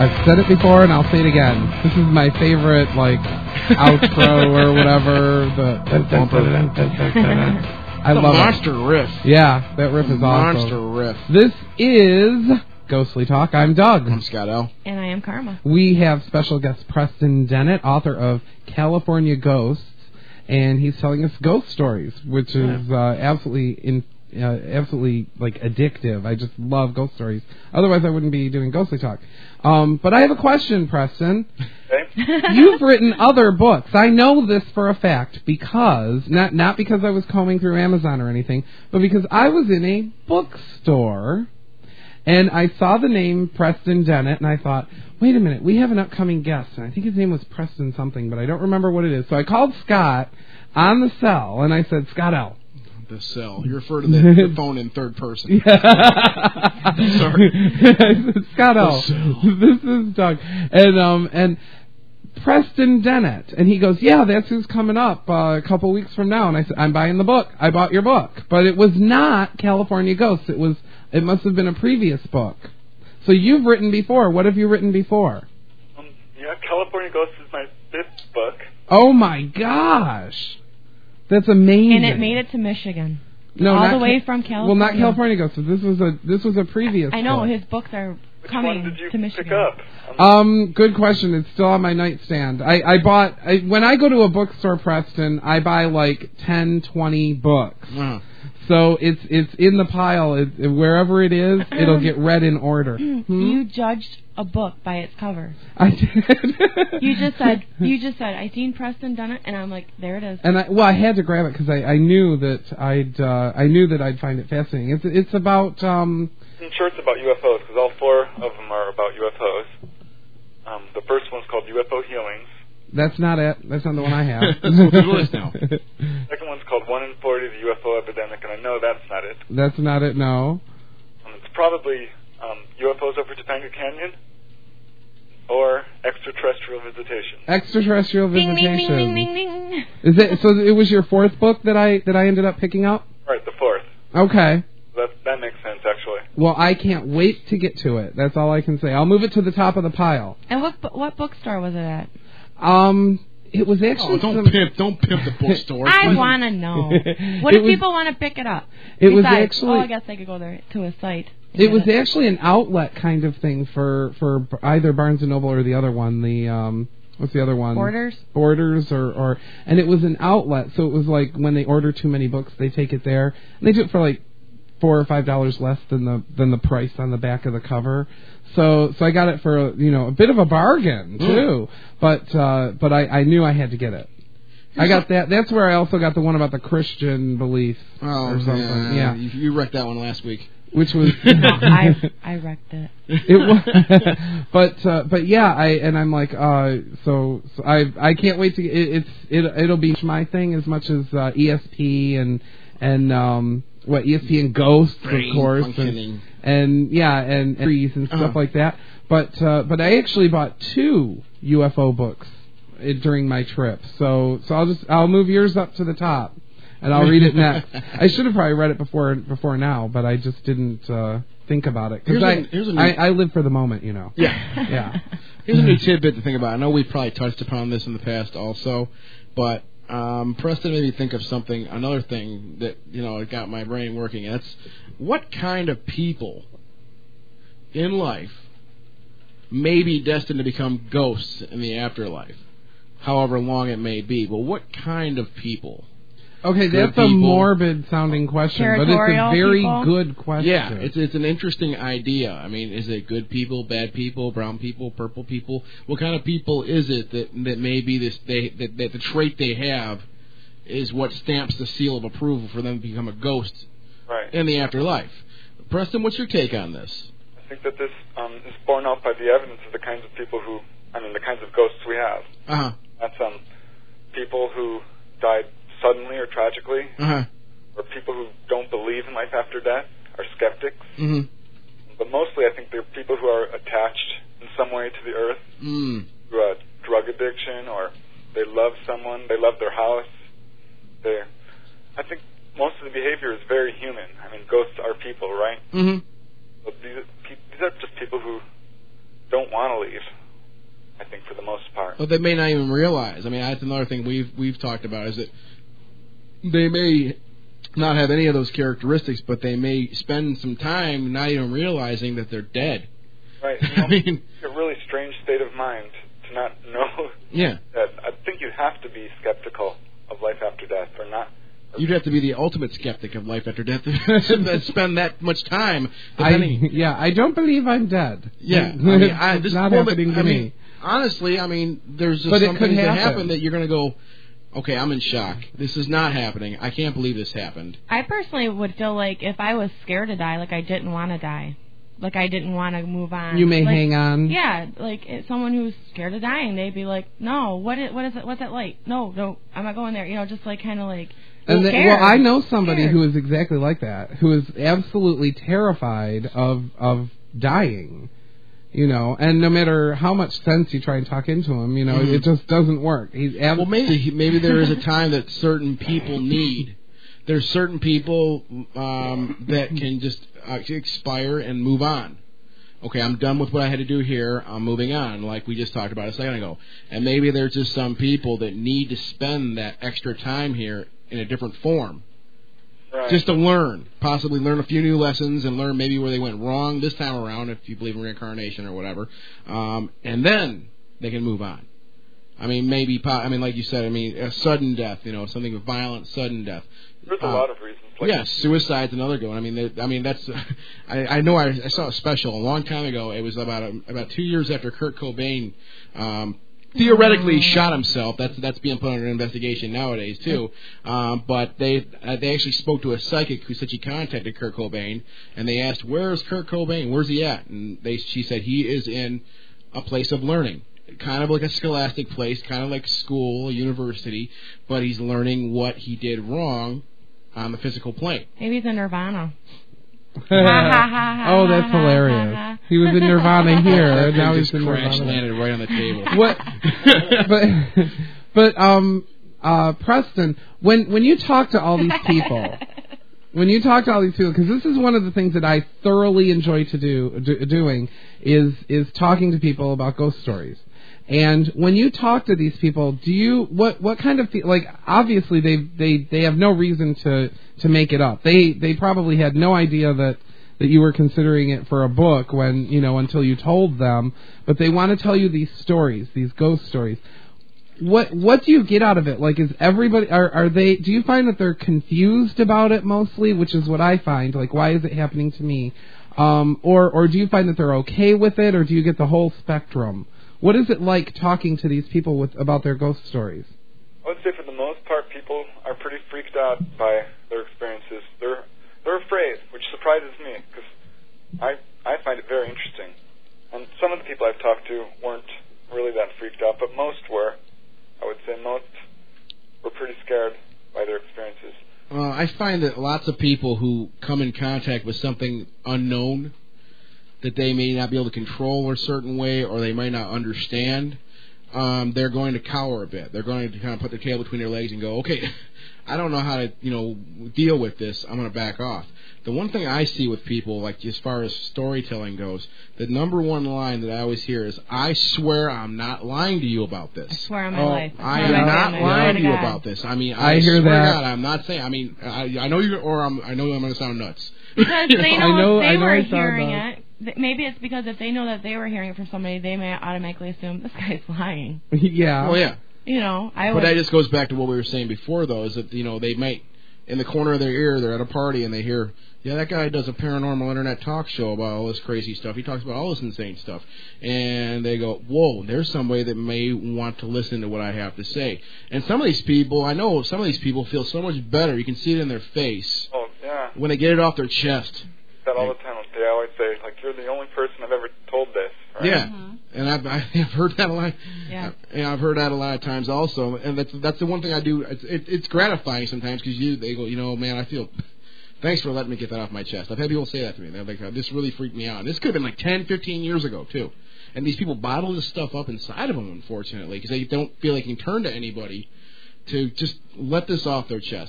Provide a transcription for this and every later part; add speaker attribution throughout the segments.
Speaker 1: I've said it before and I'll say it again. This is my favorite, outro or whatever. I love
Speaker 2: monster riff.
Speaker 1: Yeah, that riff is awesome.
Speaker 2: Monster riff.
Speaker 1: This is Ghostly Talk. I'm Doug.
Speaker 2: I'm Scott L.
Speaker 3: And I am Karma.
Speaker 1: We have special guest Preston Dennett, author of California Ghosts, and he's telling us ghost stories, which is absolutely addictive. I just love ghost stories. Otherwise, I wouldn't be doing Ghostly Talk. But I have a question, Preston.
Speaker 4: Okay.
Speaker 1: You've written other books. I know this for a fact because, not because I was combing through Amazon or anything, but because I was in a bookstore and I saw the name Preston Dennett and I thought, wait a minute, we have an upcoming guest. And I think his name was Preston something, but I don't remember what it is. So I called Scott on the cell and I said, Scott L.
Speaker 2: The cell. You refer to the phone in third person.
Speaker 1: Sorry. Scott L. This is Doug. And Preston Dennett. And he goes, yeah, that's who's coming up a couple weeks from now. And I said, I'm buying the book. I bought your book. But it was not California Ghosts. It must have been a previous book. So you've written before. What have you written before?
Speaker 4: California Ghosts is my 5th book.
Speaker 1: Oh, my gosh. That's amazing.
Speaker 3: And it made it to Michigan.
Speaker 1: No,
Speaker 3: all the way from California.
Speaker 1: Well, not California Ghosts. This was a previous.
Speaker 3: I know
Speaker 1: book.
Speaker 3: his books are coming
Speaker 4: Which one did you
Speaker 3: to Michigan.
Speaker 4: pick up?
Speaker 1: Good question. It's still on my nightstand. When I go to a bookstore, Preston, I buy 10, 20 books. So it's in the pile. Wherever it is, it'll get read in order.
Speaker 3: You judged a book by its cover.
Speaker 1: I did.
Speaker 3: You just said I seen Preston Dennett, and I'm like, there it is.
Speaker 1: And I had to grab it because I knew that I'd find it fascinating. It's about.
Speaker 4: I'm sure it's about UFOs because all 4 of them are about UFOs. The first one's called UFO Healings.
Speaker 1: That's not it. That's not the one I have.
Speaker 2: That's what it is now.
Speaker 4: Second one's called 1 in 40, the UFO Epidemic, and I know that's not it.
Speaker 1: That's not it, no.
Speaker 4: It's probably UFOs over Topanga Canyon or extraterrestrial visitation.
Speaker 1: Extraterrestrial visitation.
Speaker 3: Ding, ding, ding, ding, ding, ding.
Speaker 1: Is it? So it was your 4th book that I ended up picking up?
Speaker 4: Right, the 4th.
Speaker 1: Okay.
Speaker 4: That makes sense, actually.
Speaker 1: Well, I can't wait to get to it. That's all I can say. I'll move it to the top of the pile.
Speaker 3: And what bookstore was it at?
Speaker 1: It was actually.
Speaker 2: Don't pimp the bookstore.
Speaker 3: I want to know. What if people want to pick it up?
Speaker 1: It was
Speaker 3: Besides,
Speaker 1: actually.
Speaker 3: I guess they could go there to a site.
Speaker 1: It was actually an outlet kind of thing for either Barnes and Noble or the other one. The what's the other one?
Speaker 3: Borders
Speaker 1: or and it was an outlet. So it was like when they order too many books, they take it there. And they do it for $4 or $5 less than the price on the back of the cover. So I got it for a bit of a bargain too. But I knew I had to get it. I got that. That's where I also got the one about the Christian belief or something. Yeah.
Speaker 2: You wrecked that one last week.
Speaker 1: Which was
Speaker 3: I wrecked it.
Speaker 1: It was, but yeah, I'm like, so I can't wait to. It'll be my thing as much as ESP and ESP and Ghosts, of course, and trees and stuff like that. But I actually bought 2 UFO books during my trip. So I'll move yours up to the top. And I'll read it next. I should have probably read it before now, but I just didn't think about it. Because I live for the moment, Yeah.
Speaker 2: Yeah. Here's a new tidbit to think about. I know we've probably touched upon this in the past also, but Preston made me think of another thing that, it got my brain working. And that's what kind of people in life may be destined to become ghosts in the afterlife, however long it may be. But what kind of people?
Speaker 1: Okay, that's a morbid-sounding question, but it's a very good question.
Speaker 2: Yeah, it's an interesting idea. I mean, is it good people, bad people, brown people, purple people? What kind of people is it that maybe that the trait they have is what stamps the seal of approval for them to become a ghost in the afterlife? Preston, what's your take on this?
Speaker 4: I think that this is borne out by the evidence of the kinds of people the kinds of ghosts we have. That's people who died suddenly or tragically, or people who don't believe in life after death, are skeptics. Mm-hmm. But mostly I think they're people who are attached in some way to the earth through a drug addiction, or they love someone, they love their house. I think most of the behavior is very human. I mean, ghosts are people, right? Mm-hmm. But these are just people who don't want to leave, I think, for the most part.
Speaker 2: But they may not even realize. I mean, that's another thing we've talked about, is that they may not have any of those characteristics, but they may spend some time not even realizing that they're dead.
Speaker 4: Right. I mean, it's a really strange state of mind to not know.
Speaker 2: Yeah.
Speaker 4: That I think you have to be skeptical of life after death, or not.
Speaker 2: You'd have to be the ultimate skeptic of life after death to spend that much time.
Speaker 1: I don't believe I'm dead.
Speaker 2: Yeah.
Speaker 1: It's not happening to me.
Speaker 2: Honestly, I mean, there's just some things that happen that you're going to go, okay, I'm in shock. This is not happening. I can't believe this happened.
Speaker 3: I personally would feel like if I was scared to die, like I didn't want to die. Like I didn't want to move on.
Speaker 1: You may hang on.
Speaker 3: Yeah, like someone who's scared of dying, they'd be like, no, what is it? What's that like? No, I'm not going there. You know, just like kind of like.
Speaker 1: And I know somebody who is exactly like that, who is absolutely terrified of dying. You know, and no matter how much sense you try and talk into him, you know, it just doesn't work.
Speaker 2: Well, maybe there is a time that certain people need. There's certain people that can just expire and move on. Okay, I'm done with what I had to do here. I'm moving on, like we just talked about a second ago. And maybe there's just some people that need to spend that extra time here in a different form. Right. Just to learn, possibly learn a few new lessons and learn maybe where they went wrong this time around, if you believe in reincarnation or whatever. And then they can move on. I mean, like you said, a sudden death, you know, something violent, sudden death.
Speaker 4: There's a lot of reasons.
Speaker 2: Yes, suicide's another good one. That's. I know. I saw a special a long time ago. It was about 2 years after Kurt Cobain theoretically shot himself. That's being put under investigation nowadays too. But they actually spoke to a psychic who said she contacted Kurt Cobain, and they asked, "Where's Kurt Cobain? Where's he at?" And she said he is in a place of learning. Kind of like a scholastic place, kind of like school, a university, but he's learning what he did wrong on the physical plane.
Speaker 3: Maybe he's in Nirvana.
Speaker 1: Oh, that's hilarious. He was in Nirvana here, and now he's in Nirvana.
Speaker 2: Landed right on the table.
Speaker 1: But Preston, when you talk to all these people, because this is one of the things that I thoroughly enjoy doing is talking to people about ghost stories. And when you talk to these people, do you what kind of obviously they have no reason to make it up. They probably had no idea that you were considering it for a book until you told them, but they want to tell you these stories, these ghost stories. What do you get out of it? Like, is everybody do you find that they're confused about it mostly, which is what I find, like, why is it happening to me? Or do you find that they're okay with it, or do you get the whole spectrum? What is it like talking to these people about their ghost stories?
Speaker 4: I would say for the most part, people are pretty freaked out by their experiences. They're afraid, which surprises me, because I find it very interesting. And some of the people I've talked to weren't really that freaked out, but most were. I would say most were pretty scared by their experiences.
Speaker 2: I find that lots of people who come in contact with something unknown that they may not be able to control a certain way, or they might not understand, they're going to cower a bit. They're going to kind of put their tail between their legs and go, okay, I don't know how to, deal with this. I'm going to back off. The one thing I see with people, like as far as storytelling goes, the number one line that I always hear is, "I swear I'm not lying to you about this."
Speaker 3: I swear on my life.
Speaker 2: I am not lying to you about this. I mean, I
Speaker 1: hear
Speaker 2: swear
Speaker 1: that.
Speaker 2: to God, I'm not saying. I mean, I know you, or I know I'm going to sound nuts.
Speaker 3: Because they know if they were
Speaker 1: I
Speaker 3: hearing it. Maybe it's because if they know that they were hearing it from somebody, they may automatically assume this guy's lying.
Speaker 1: Yeah.
Speaker 2: Oh yeah.
Speaker 3: But
Speaker 2: that just goes back to what we were saying before, though, is that they might, in the corner of their ear, they're at a party and they hear, yeah, that guy does a paranormal internet talk show about all this crazy stuff. He talks about all this insane stuff. And they go, whoa, there's somebody that may want to listen to what I have to say. And some of these people, I know some of these people feel so much better. You can see it in their face.
Speaker 4: Oh, yeah.
Speaker 2: When they get it off their chest.
Speaker 4: That all the time. They always say, like, you're the only person I've ever told this. Right?
Speaker 2: Yeah. Mm-hmm. And I've heard that a lot. Yeah. And I've heard that a lot of times also. And that's the one thing I do. It's gratifying sometimes because they go, man, I feel... Thanks for letting me get that off my chest. I've had people say that to me. They're like, this really freaked me out. This could have been like 10, 15 years ago, too. And these people bottle this stuff up inside of them, unfortunately, because they don't feel they can turn to anybody to just let this off their chest.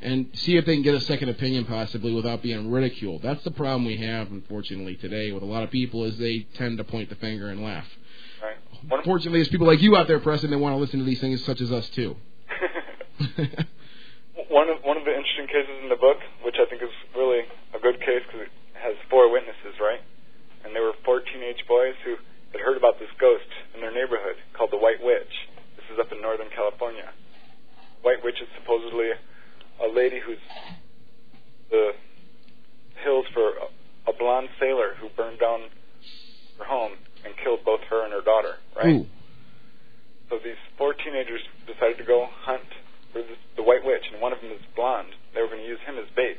Speaker 2: and see if they can get a second opinion possibly without being ridiculed. That's the problem we have, unfortunately, today with a lot of people is they tend to point the finger and laugh.
Speaker 4: Right.
Speaker 2: Fortunately, there's people like you out there, Preston, that want to listen to these things such as us, too.
Speaker 4: One of the interesting cases in the book, which I think is really a good case because it has 4 witnesses, right? And there were 4 teenage boys who had heard about this ghost in their neighborhood called the White Witch. This is up in Northern California. White Witch is supposedly a lady who's the hills for a blonde sailor who burned down her home and killed both her and her daughter, right?
Speaker 2: Ooh.
Speaker 4: So these 4 teenagers decided to go hunt for the White Witch, and one of them is blonde. They were going to use him as bait.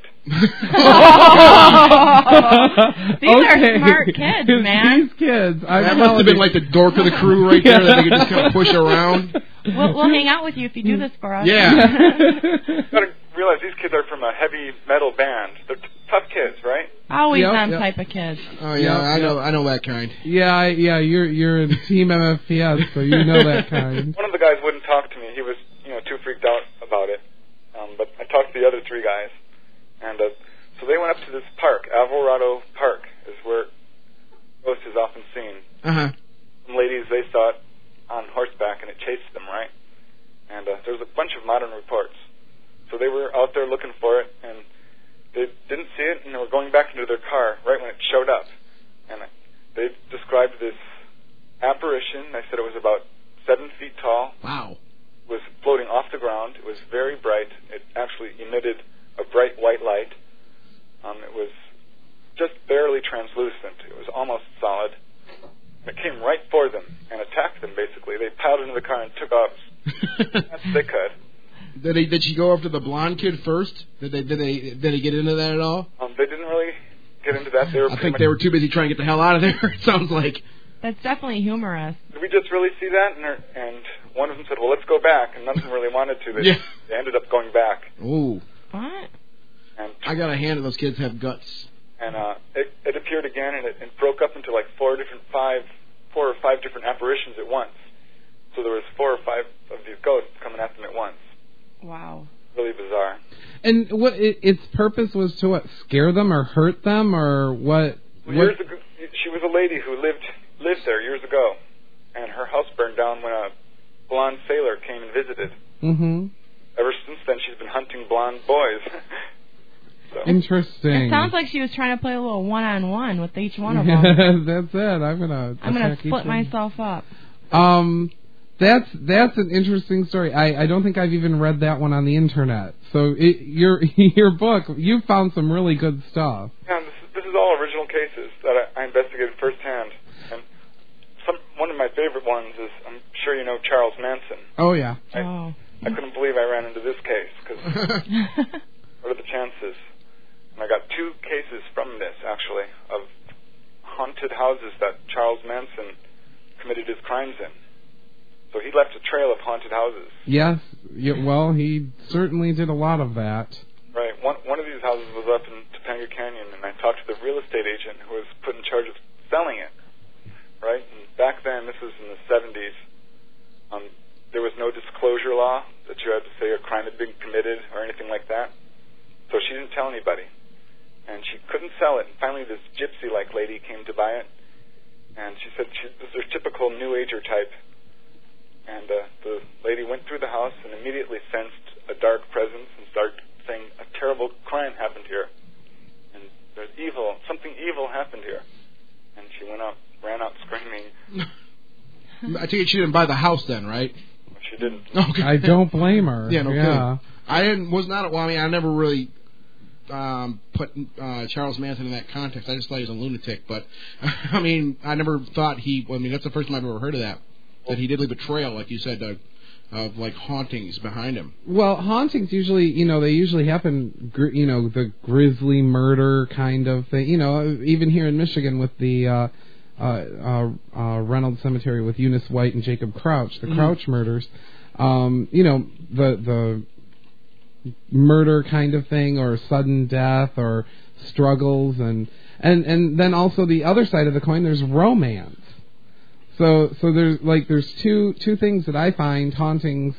Speaker 3: These are smart kids, man.
Speaker 1: These kids.
Speaker 2: That must have been like the dork of the crew right there that they could just kind of push around.
Speaker 3: We'll hang out with you if you do this for us.
Speaker 2: Yeah.
Speaker 4: You got to realize these kids are from a heavy metal band. They're tough kids, right?
Speaker 3: Always them type of kids.
Speaker 2: Oh yeah, I know that kind.
Speaker 1: Yeah. You're in Team MFPS, so you know that kind.
Speaker 4: One of the guys wouldn't talk to me. He was, too freaked out about it. But I talked to the other 3 guys, and so they went up to this park, Alvarado Park, is where ghost is often seen. Some ladies, they saw it on horseback, and it chased them, right? And there's a bunch of modern reports. So they were out there looking for it, and they didn't see it, and they were going back into their car right when it showed up. And they described this apparition. They said it was about 7 feet tall.
Speaker 2: Wow.
Speaker 4: Was floating off the ground. It was very bright. It actually emitted a bright white light. It was just barely translucent. It was almost solid. It came right for them and attacked them, basically. They piled into the car and took off as fast as they could.
Speaker 2: Did she go after the blonde kid first? Did they get into that at all?
Speaker 4: They didn't really get into that.
Speaker 2: I think they were too busy trying to get the hell out of there, it sounds like.
Speaker 3: That's definitely humorous.
Speaker 4: Did we just really see that? And one of them said, well, let's go back. And none of them really wanted to. They ended up going back.
Speaker 2: Ooh.
Speaker 3: What?
Speaker 4: And
Speaker 2: I got a hand that those kids have guts.
Speaker 4: And it appeared again, and it broke up into like 4 or 5 different apparitions at once. So there was 4 or 5 of these ghosts coming at them at once.
Speaker 3: Wow.
Speaker 4: Really bizarre.
Speaker 1: And what its purpose was to what? Scare them or hurt them or what?
Speaker 4: Years ago, she was a lady who lived there years ago, and her house burned down when a blonde sailor came and visited.
Speaker 1: Mm-hmm.
Speaker 4: Ever since then, she's been hunting blonde boys. So.
Speaker 1: Interesting.
Speaker 3: It sounds like she was trying to play a little one-on-one with each one of them.
Speaker 1: That's it. I'm gonna
Speaker 3: split myself up.
Speaker 1: That's an interesting story. I don't think I've even read that one on the internet. So your book, you found some really good stuff.
Speaker 4: Yeah, this is all original cases that I investigated firsthand. And one of my favorite ones is, I'm sure you know Charles Manson.
Speaker 1: Oh yeah.
Speaker 4: I couldn't believe I ran into this case because what are the chances? And I got 2 cases from this actually of haunted houses that Charles Manson committed his crimes in. So he left a trail of haunted houses.
Speaker 1: Yes. Well, he certainly did a lot of that.
Speaker 4: Right. One of these houses was up in Topanga Canyon, and I talked to the real estate agent who was put in charge of selling it. Right? And back then, this was in the 70s, there was no disclosure law that you had to say a crime had been committed or anything like that. So she didn't tell anybody. And she couldn't sell it. And finally, this gypsy-like lady came to buy it. And she said this is her typical New Ager type. And the lady went through the house and immediately sensed a dark presence and started saying, a terrible crime happened here. And there's something evil happened here. And she ran out screaming.
Speaker 2: I think she didn't buy the house then, right?
Speaker 4: She didn't.
Speaker 1: Okay. I don't blame her.
Speaker 2: Yeah, no kidding. I never really put Charles Manson in that context. I just thought he was a lunatic. But, I mean, I never thought that's the first time I've ever heard of that. That he did leave a trail, like you said, of like hauntings behind him.
Speaker 1: Well, hauntings usually, they usually happen, the grisly murder kind of thing. Even here in Michigan with the Reynolds Cemetery with Eunice White and Jacob Crouch, the Crouch murders. The murder kind of thing, or sudden death, or struggles, and then also the other side of the coin, there's romance. So there's two things that I find hauntings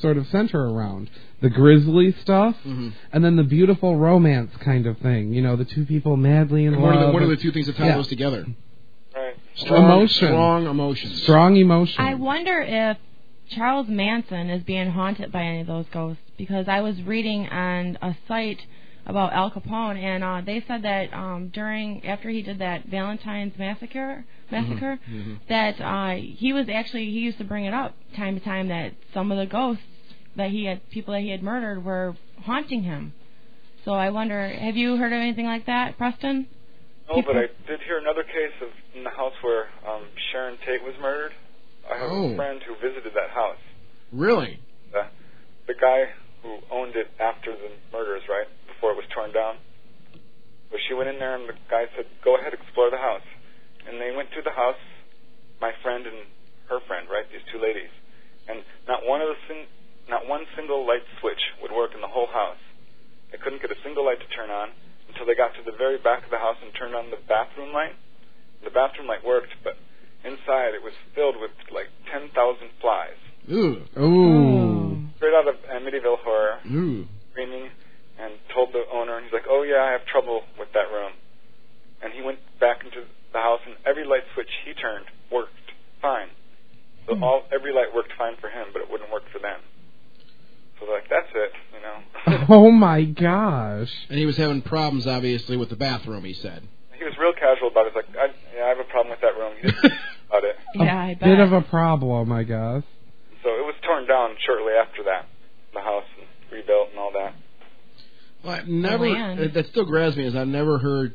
Speaker 1: sort of center around. The grisly stuff, and then the beautiful romance kind of thing. You know, the two people madly in love.
Speaker 2: What are the two things that tie those together?
Speaker 4: Right.
Speaker 2: Strong emotions.
Speaker 1: Strong emotion.
Speaker 3: I wonder if Charles Manson is being haunted by any of those ghosts, because I was reading on a site about Al Capone, and they said that after he did that Valentine's massacre, that he used to bring it up time to time that some of the ghosts people that he had murdered were haunting him. So I wonder, have you heard of anything like that, Preston?
Speaker 4: No, but I did hear another case in the house where Sharon Tate was murdered. I have a friend who visited that house.
Speaker 2: Really?
Speaker 4: The guy who owned it after the murders, right, before it was torn down. So she went in there, and the guy said, "Go ahead, explore the house." And they went through the house, my friend and her friend, right, these two ladies, and not one single light switch would work in the whole house. They couldn't get a single light to turn on until they got to the very back of the house and turned on the bathroom light. The bathroom light worked, but inside it was filled with like 10,000 flies.
Speaker 2: Ooh.
Speaker 4: Straight out of Amityville Horror.
Speaker 2: Ooh.
Speaker 4: Screaming, and told the owner, and he's like, "Oh yeah, I have trouble with that room." And he went back into the house, and every light switch he turned worked fine. So every light worked fine for him, but it wouldn't work for them. So they're like, "That's it, you know."
Speaker 1: Oh my gosh!
Speaker 2: And he was having problems, obviously, with the bathroom. He said
Speaker 4: he was real casual about it. He's like, I have a problem with that room. He didn't think about it.
Speaker 3: Yeah, I bet.
Speaker 1: Bit of a problem, I guess.
Speaker 4: So it was torn down shortly after that, the house, and rebuilt and all that.
Speaker 2: Well, that still grabs me, as I've never heard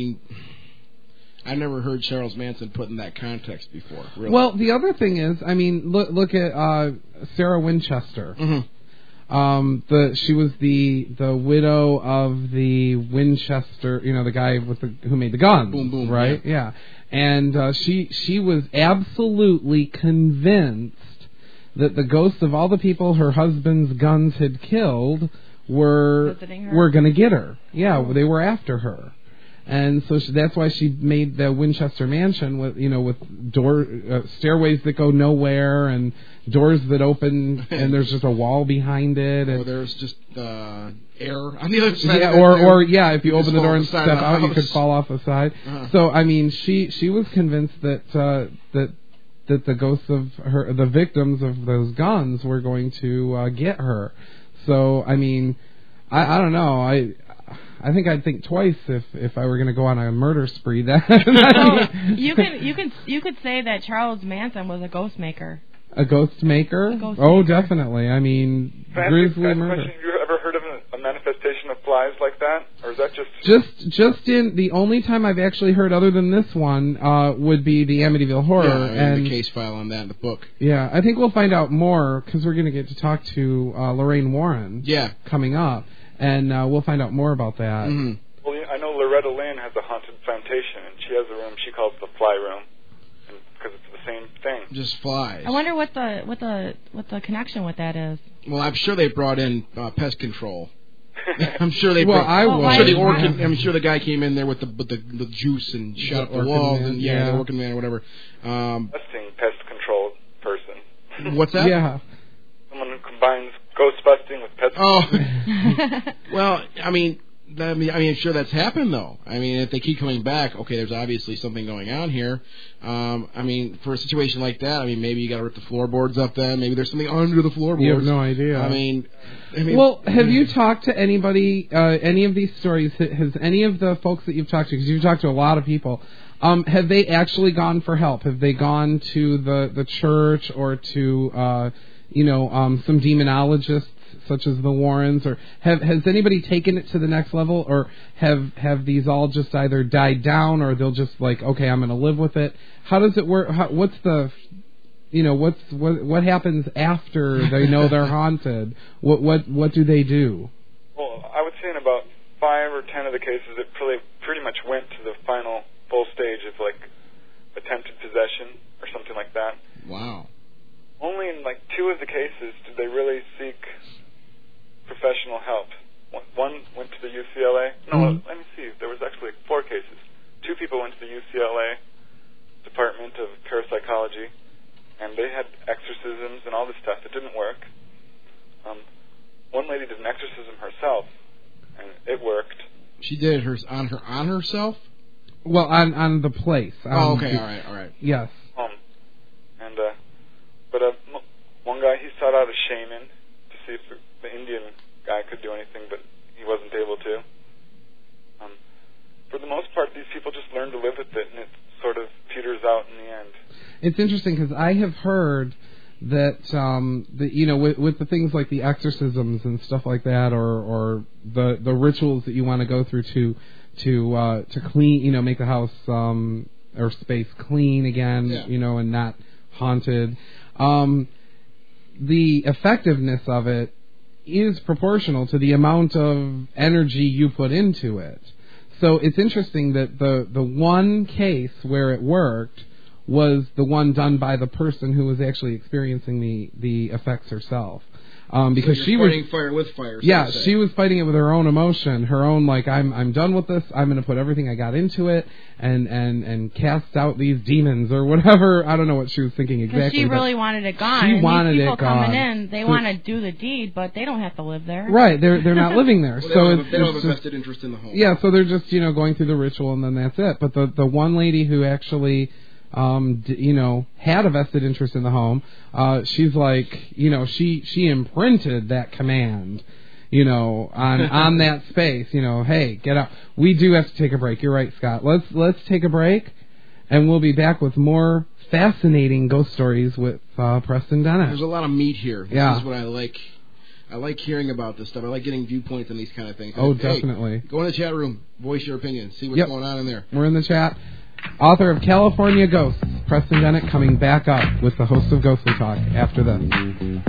Speaker 2: Charles Manson put in that context before. Really.
Speaker 1: Well, the other thing is, I mean, look at Sarah Winchester. She was the widow of the Winchester, you know, the guy who made the guns,
Speaker 2: boom, boom,
Speaker 1: right? Yeah. And she was absolutely convinced that the ghosts of all the people her husband's guns had killed were going to get her. Yeah, they were after her. And so that's why she made the Winchester Mansion with stairways that go nowhere and doors that open, and there's just a wall behind it. And
Speaker 2: there's just air on the other side.
Speaker 1: Yeah, if you open the door and step out, you could fall off the side. So I mean, she was convinced that the ghosts of the victims of those guns were going to get her. So I mean, I don't know. I think I'd think twice if I were going to go on a murder spree.
Speaker 3: You could say that Charles Manson was a ghost maker.
Speaker 1: A ghost maker? Definitely. I mean, grisly murder.
Speaker 4: Have you ever heard of a manifestation of flies like that, or is that
Speaker 1: just in the only time I've actually heard other than this one would be the Amityville Horror
Speaker 2: and the case file on that in the book.
Speaker 1: Yeah, I think we'll find out more because we're going to get to talk to Lorraine Warren.
Speaker 2: Yeah,
Speaker 1: coming up. And we'll find out more about that.
Speaker 4: Mm-hmm. Well, I know Loretta Lynn has a haunted plantation, and she has a room she calls the fly room, because it's the same thing.
Speaker 2: Just flies.
Speaker 3: I wonder what the connection with that is.
Speaker 2: Well, I'm sure they brought in pest control. I'm sure they. I'm sure the guy came in there with the juice and shut up the walls and the working man or whatever.
Speaker 4: Busting pest control person.
Speaker 2: What's that?
Speaker 1: Yeah.
Speaker 4: Someone who combines ghost busting with pest control.
Speaker 2: Well, I mean, I'm sure that's happened though. I mean, if they keep coming back, okay, there's obviously something going on here. I mean, for a situation like that, I mean, maybe you got to rip the floorboards up. Then maybe there's something under the floorboards.
Speaker 1: You have no idea.
Speaker 2: I mean,
Speaker 1: well, have you talked to anybody? Any of these stories? Has any of the folks that you've talked to? Because you've talked to a lot of people. Have they actually gone for help? Have they gone to the church or to some demonologists such as the Warrens, or has anybody taken it to the next level, or have these all just either died down, or they'll just like, okay, I'm going to live with it? How does it work? What's the, what happens after they know they're haunted? What do they do?
Speaker 4: Well, I would say in about 5 or 10 of the cases, it pretty much went to the final full stage of like attempted possession or something like that.
Speaker 2: Wow.
Speaker 4: Only in like 2 of the cases did they really seek professional help. One went to the UCLA. No, let me see. There was actually 4 cases. 2 people went to the UCLA Department of Parapsychology, and they had exorcisms and all this stuff. It didn't work. One lady did an exorcism herself, and it worked.
Speaker 2: She did it on herself?
Speaker 1: Well, on the place.
Speaker 2: Okay, all right.
Speaker 1: Yes.
Speaker 4: But one guy, he sought out a shaman to see if the Indian guy could do anything, but he wasn't able to. For the most part, these people just learn to live with it, and it sort of peters out in the end.
Speaker 1: It's interesting because I have heard that with the things like the exorcisms and stuff like that, or the rituals that you want to go through to clean, make the house or space clean again, and not haunted. The effectiveness of it is proportional to the amount of energy you put into it. So it's interesting that the one case where it worked was the one done by the person who was actually experiencing the effects herself. Because she was
Speaker 2: fighting fire with fire.
Speaker 1: Yeah, she was fighting it with her own emotion, her own I'm done with this. I'm going to put everything I got into it and cast out these demons or whatever. I don't know what she was thinking exactly.
Speaker 3: Because she really wanted it gone.
Speaker 1: She wanted
Speaker 3: these people
Speaker 1: it gone.
Speaker 3: Coming in, they want to do the deed, but they don't have to live there.
Speaker 1: Right, they're not living there.
Speaker 2: Well, they don't have a vested interest in the home.
Speaker 1: Yeah, so they're just going through the ritual and then that's it. But the one lady who actually had a vested interest in the home. She's like, she imprinted that command, on that space. Hey, get out. We do have to take a break. You're right, Scott. Let's take a break, and we'll be back with more fascinating ghost stories with Preston Dennett.
Speaker 2: There's a lot of meat here.
Speaker 1: This
Speaker 2: is what I like. I like hearing about this stuff. I like getting viewpoints on these kind of things.
Speaker 1: Oh, definitely.
Speaker 2: Go in the chat room. Voice your opinion. See what's going on in there.
Speaker 1: We're in the chat. Author of California Ghosts, Preston Dennett, coming back up with the host of Ghostly Talk after this.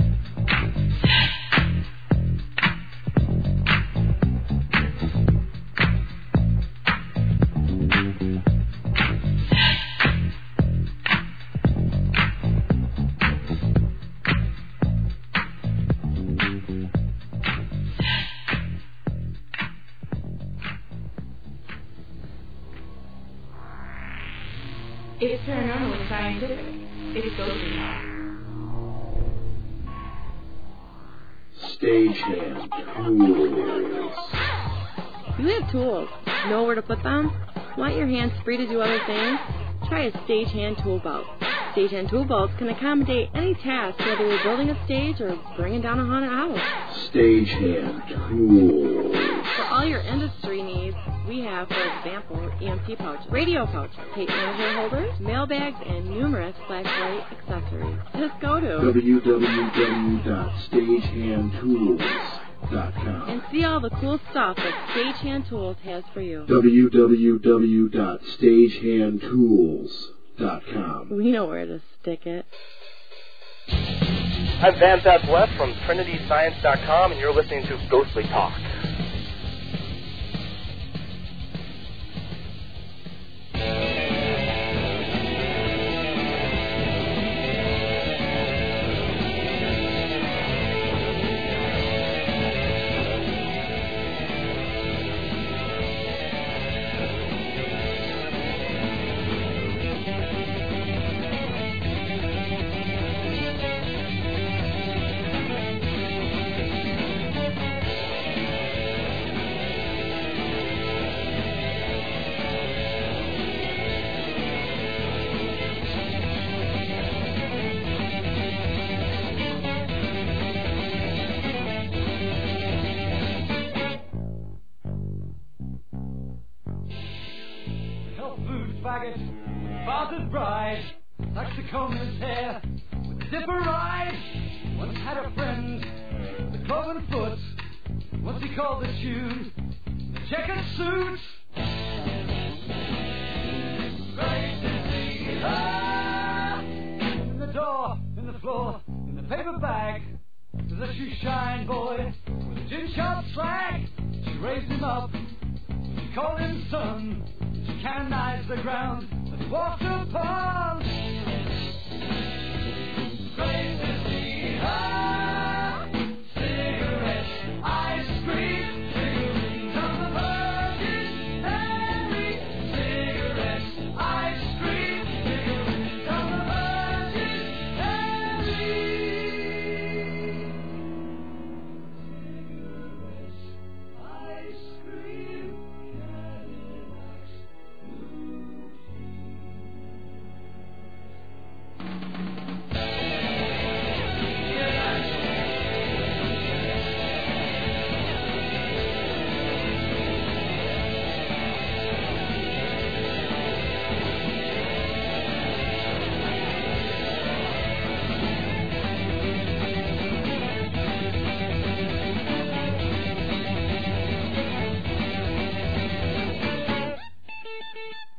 Speaker 5: It's paranormally scientific. It's Ghostly Talk.
Speaker 6: Stagehand tools.
Speaker 7: You have tools. Know where to put them? Want your hands free to do other things? Try a stagehand tool belt. Stagehand tool belts can accommodate any task, whether you're building a stage or bringing down a haunted house.
Speaker 6: Stagehand tools.
Speaker 7: For all your industry needs, we have, for example, EMP pouches, radio pouches, tape measure holders, mail bags, and numerous flashlight accessories. Just go to
Speaker 6: www.stagehandtools.com
Speaker 7: and see all the cool stuff that Stagehand Tools has for you.
Speaker 6: www.stagehandtools.com.
Speaker 7: We know where to stick it.
Speaker 8: I'm Van That's West from TrinityScience.com, and you're listening to Ghostly Talk.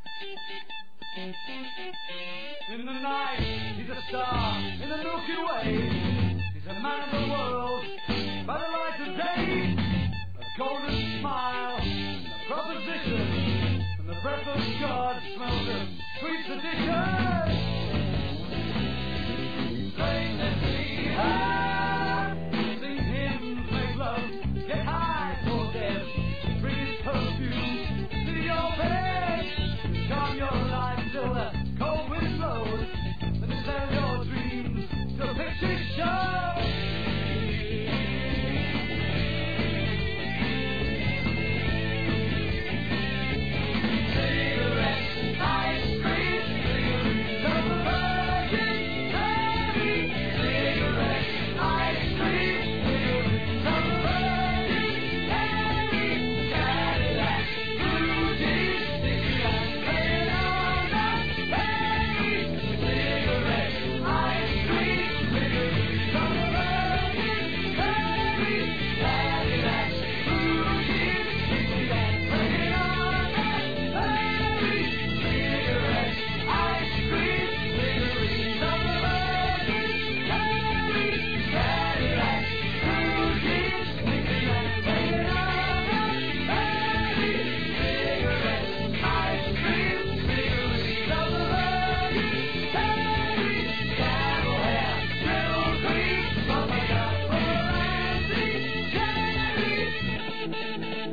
Speaker 9: In the night, he's a star in the Milky Way. He's a man of the world, by the light of day. A golden smile, a proposition. From the breath of God smells of sweet tradition. Play the sea high, sing hymns, make love, get high for them. Bring his perfume to your bed. Charm your life till the cold wind blows, and sell your dreams to a picture show. Cigarettes, ice cream, cigarettes, double virgin, candy. Cigarettes, ice cream, cigarettes, double virgin, candy. Cadillacs, blue jeans, Dixieland, playing on the baby. Cigarettes, ice cream, cigarettes, double virgin, candy. Cadillacs, blue jeans, Dixieland, playing on the baby. Cigarettes, ice cream, cigarettes, double virgin, candy. Cadillacs, blue jeans, Dixieland, playing on the baby. Cigarettes, ice cream, cigarettes, double virgin, candy. Camel hair, drill cream, mama got romantic candy.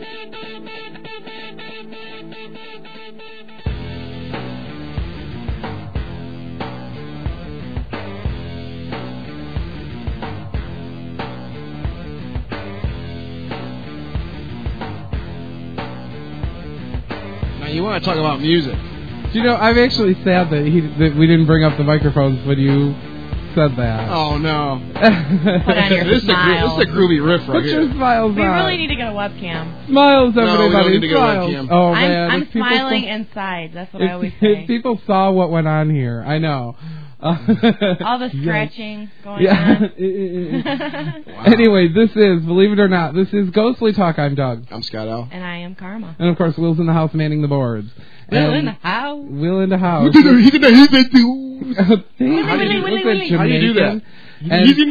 Speaker 2: Now you want to talk about music?
Speaker 1: Do you know? I'm actually sad that that we didn't bring up the microphones when you said that.
Speaker 2: Oh no!
Speaker 3: Put on your
Speaker 2: This is
Speaker 3: smile.
Speaker 2: a groovy riff right
Speaker 1: Put
Speaker 2: here.
Speaker 1: your smiles
Speaker 3: We
Speaker 1: on.
Speaker 3: really need to get a webcam.
Speaker 1: Smiles,
Speaker 2: No, we don't
Speaker 1: everybody.
Speaker 2: need to get a
Speaker 1: smiles.
Speaker 2: webcam.
Speaker 1: Oh man,
Speaker 3: I'm
Speaker 1: if people
Speaker 3: smiling
Speaker 1: saw-
Speaker 3: inside. That's what I always
Speaker 1: if
Speaker 3: say.
Speaker 1: people saw what went on here, I know.
Speaker 3: All the scratching going on.
Speaker 2: Wow.
Speaker 1: Anyway, this is, believe it or not, this is Ghostly Talk. I'm Doug.
Speaker 2: I'm Scott L.
Speaker 3: And I am Karma.
Speaker 1: And of course, Will's in the house manning the boards.
Speaker 3: Will
Speaker 1: And
Speaker 3: in the house.
Speaker 1: Will in the house.
Speaker 2: How
Speaker 3: Willy,
Speaker 2: do you do that?
Speaker 1: And,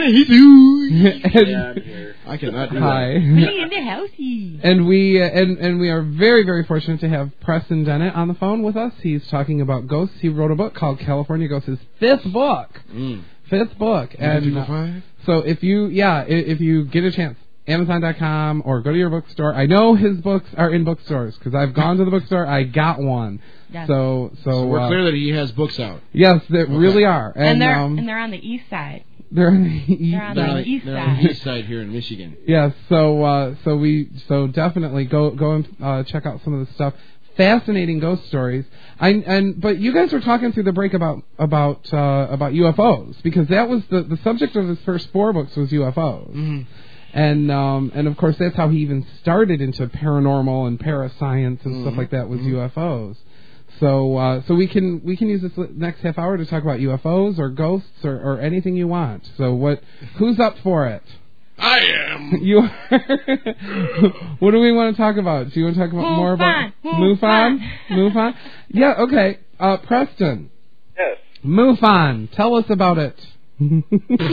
Speaker 2: I cannot do
Speaker 1: hi.
Speaker 3: Willy in the housey.
Speaker 1: And we are very, very fortunate to have Preston Dennett on the phone with us. He's talking about ghosts. He wrote a book called California Ghosts, his fifth book. Fifth book. And so if you get a chance, Amazon.com or go to your bookstore. I know his books are in bookstores because I've gone to the bookstore. I got one.
Speaker 3: Yes.
Speaker 1: So
Speaker 2: we're clear that he has books out.
Speaker 1: Yes, they really are.
Speaker 3: And they're on the east side.
Speaker 1: They're on the east
Speaker 3: They're on the east
Speaker 2: They're
Speaker 3: side.
Speaker 2: on the east side here in Michigan.
Speaker 1: Yes, so definitely go and check out some of the stuff. Fascinating ghost stories. But you guys were talking through the break about UFOs because that was the subject of his first 4 books was UFOs.
Speaker 2: Mm-hmm.
Speaker 1: And of course that's how he even started into paranormal and parascience and stuff like that was UFOs. So we can use this next half hour to talk about UFOs or ghosts or anything you want. So who's up for it?
Speaker 2: I am.
Speaker 1: You are. What do we want to talk about? Do you want to talk about more about MUFON? MUFON? Yeah. Okay. Preston.
Speaker 4: Yes.
Speaker 1: MUFON. Tell us about it.
Speaker 2: We don't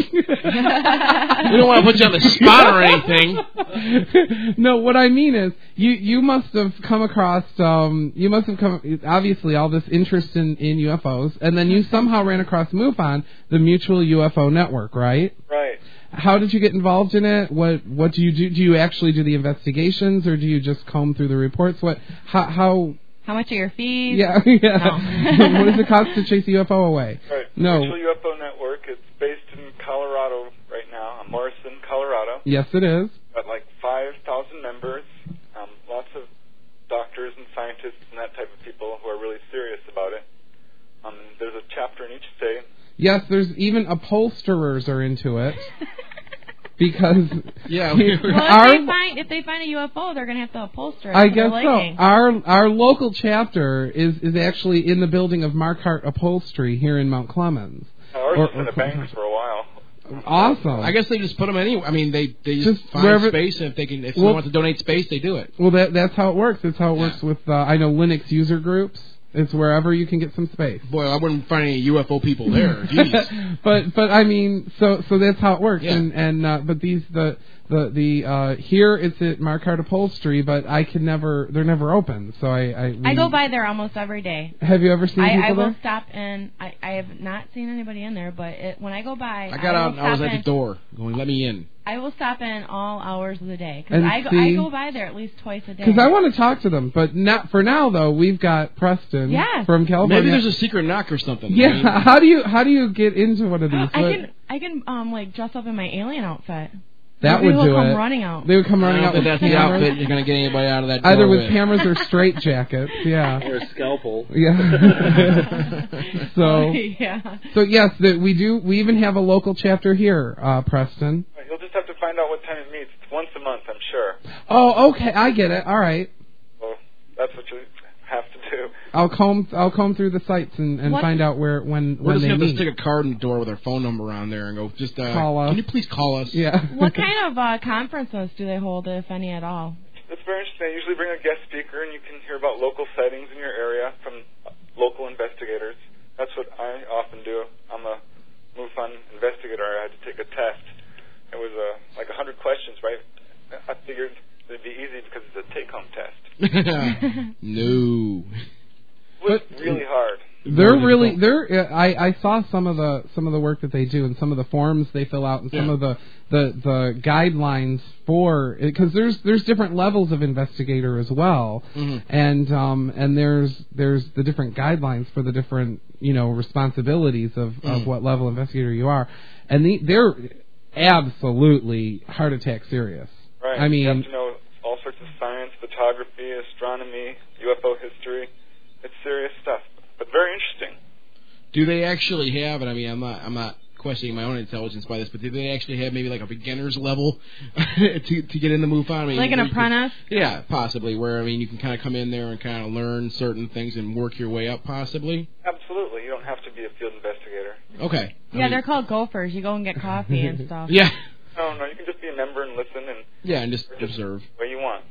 Speaker 2: want to put you on the spot or anything.
Speaker 1: No, what I mean is you must have come across obviously all this interest in UFOs, and then you somehow ran across MUFON, the Mutual UFO Network, right?
Speaker 4: Right.
Speaker 1: How did you get involved in it? What do you do? Do you actually do the investigations, or do you just comb through the reports? How
Speaker 3: much are your fees?
Speaker 1: Yeah.
Speaker 3: No.
Speaker 1: What does it cost to chase a UFO away?
Speaker 4: Right.
Speaker 1: No.
Speaker 4: Mutual UFO Network. It's based in Colorado right now, Morrison, Colorado.
Speaker 1: Yes, it is.
Speaker 4: Got like 5,000 members. Lots of doctors and scientists and that type of people who are really serious about it. There's a chapter in each state.
Speaker 1: Yes, there's even upholsterers are into it. Because
Speaker 3: if they find a UFO, they're going to have to upholster it.
Speaker 1: I guess so.
Speaker 3: Liking.
Speaker 1: Our local chapter is actually in the building of Markhart Upholstery here in Mount Clemens.
Speaker 4: Ours was in a bank for a while.
Speaker 1: Awesome.
Speaker 2: I guess they just put them anywhere. I mean, they just find
Speaker 1: wherever,
Speaker 2: space, and if they want to donate space, they do it.
Speaker 1: Well, that's how it works. That's how it works with I know Linux user groups. It's wherever you can get some space.
Speaker 2: Boy, I wouldn't find any UFO people there. Jeez.
Speaker 1: but I mean, so that's how it works.
Speaker 2: Yeah.
Speaker 1: But the here it's at Marquardt Upholstery, but they're never open. So I
Speaker 3: go by there almost every day.
Speaker 1: Have you ever seen people
Speaker 3: I will
Speaker 1: there?
Speaker 3: stop in. I have not seen anybody in there, but when I go by,
Speaker 2: I got out and I was at the door going, let me in.
Speaker 3: I will stop in all hours of the day because I go by there at least twice a day.
Speaker 1: Because I want to talk to them, but not for now. Though we've got Preston from California.
Speaker 2: Maybe there's a secret knock or something.
Speaker 1: Yeah, I mean, how do you get into one of these?
Speaker 3: I can like dress up in my alien outfit.
Speaker 1: That would do
Speaker 3: come
Speaker 1: it.
Speaker 3: running out.
Speaker 1: They would come running out with
Speaker 2: that's
Speaker 1: cameras.
Speaker 2: the outfit you're going to get anybody out of that door
Speaker 1: Either with cameras or straight jackets. Yeah.
Speaker 10: Or a scalpel.
Speaker 1: Yeah. So yes, we do. We even have a local chapter here, Preston.
Speaker 4: You'll just have to find out what time it meets. It's once a month, I'm sure.
Speaker 1: Oh, okay. I get it. All right.
Speaker 4: Well, that's what you have to do.
Speaker 1: I'll comb through the sites and find out when
Speaker 2: We're just
Speaker 1: they
Speaker 2: going to
Speaker 1: meet.
Speaker 2: stick a card in the door with our phone number on there and go, just
Speaker 1: call us.
Speaker 2: Can you please call us?
Speaker 1: Yeah.
Speaker 3: What kind of conferences do they hold, if any at all?
Speaker 4: It's very interesting. They usually bring a guest speaker, and you can hear about local sightings in your area from local investigators. That's what I often do. I'm a MUFON investigator. I had to take a test. It was like 100 questions, right? I figured it'd be easy because it's a take-home test.
Speaker 2: No.
Speaker 4: It was really hard.
Speaker 1: I saw some of the work that they do and some of the forms they fill out and some of the guidelines for it, because there's different levels of investigator as well, and there's the different guidelines for the different responsibilities of what level investigator you are, and they're absolutely heart attack serious.
Speaker 4: Right.
Speaker 1: I mean,
Speaker 4: you have to know all sorts of science, photography, astronomy, UFO history. It's serious stuff, but very interesting.
Speaker 2: Do they actually have, and I mean, I'm not questioning my own intelligence by this, but do they actually have maybe like a beginner's level to get into MUFON? I mean,
Speaker 3: like an apprentice?
Speaker 2: Yeah, possibly, where, I mean, you can kind of come in there and kind of learn certain things and work your way up, possibly?
Speaker 4: Absolutely. You don't have to be a field investigator.
Speaker 2: Okay.
Speaker 3: Yeah, they're called gophers. You go and get coffee and stuff.
Speaker 2: Yeah.
Speaker 4: No, you can just be a member and listen and...
Speaker 2: Yeah, and just observe.
Speaker 4: What you want.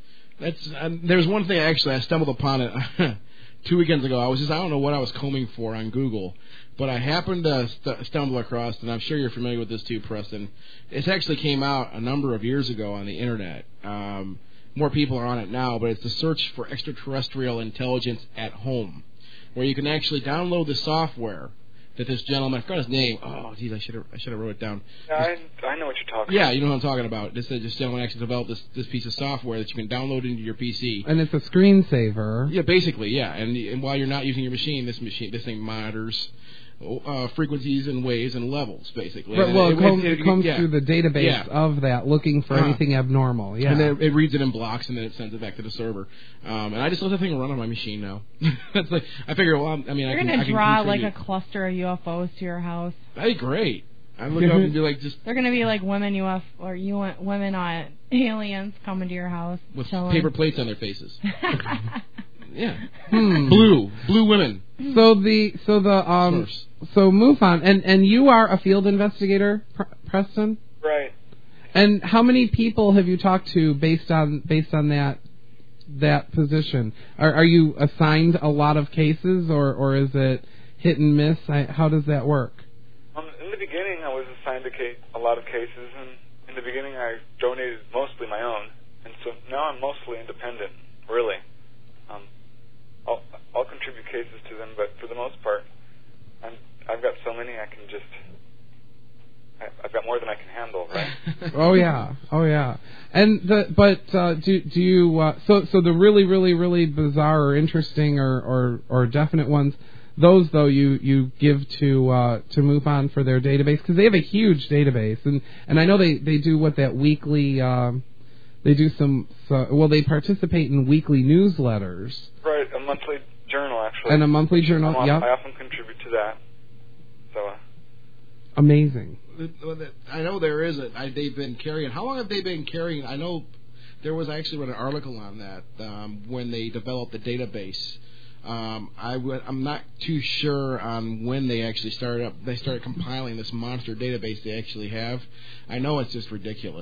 Speaker 2: There's one thing, actually, I stumbled upon it 2 weekends ago. I don't know what I was combing for on Google, but I happened to stumble across, and I'm sure you're familiar with this too, Preston. It actually came out a number of years ago on the Internet. More people are on it now, but it's the search for extraterrestrial intelligence at home, where you can actually download the software that this gentleman, I forgot his name. Oh, geez, I should have wrote it down.
Speaker 4: Yeah, I know what you're talking about.
Speaker 2: Yeah, you know what I'm talking about. This gentleman actually developed this piece of software that you can download into your PC.
Speaker 1: And it's a screensaver.
Speaker 2: Yeah, basically, yeah. And while you're not using your machine, this thing monitors frequencies and waves and levels, basically.
Speaker 1: Right, well, it comes through the database of that, looking for anything abnormal. Yeah.
Speaker 2: And then it reads it in blocks, and then it sends it back to the server. And I just let that thing run on my machine now. That's like, I figure, well, I mean,
Speaker 3: you're going to draw like a cluster of UFOs to your house.
Speaker 2: That'd be great. I look up and be like, just...
Speaker 3: They're going to be like women women aliens coming to your house.
Speaker 2: With
Speaker 3: chilling.
Speaker 2: Paper plates on their faces. Yeah. Blue women.
Speaker 1: So MUFON, and you are a field investigator, Preston?
Speaker 4: Right.
Speaker 1: And how many people have you talked to based on that position? Are you assigned a lot of cases, or is it hit and miss? How does that work?
Speaker 4: In the beginning, I was assigned a lot of cases, and in the beginning, I donated mostly my own, and so now I'm mostly independent, really. I'll contribute cases to them, but for the most part, I've got so many I've got more than I can handle, right?
Speaker 1: Oh yeah. And do you so the really really really bizarre or interesting or definite ones, those though you give to MUFON for their database, because they have a huge database, and I know they do that weekly. They do they participate in weekly newsletters.
Speaker 4: Right, a monthly journal, actually.
Speaker 1: And a monthly journal, yeah.
Speaker 4: I often contribute to that. So.
Speaker 1: Amazing.
Speaker 2: I know there is they've been carrying. How long have they been carrying? I know there was actually an article on that when they developed the database. I'm not too sure on when they actually started up. They started compiling this monster database they actually have. I know it's just ridiculous.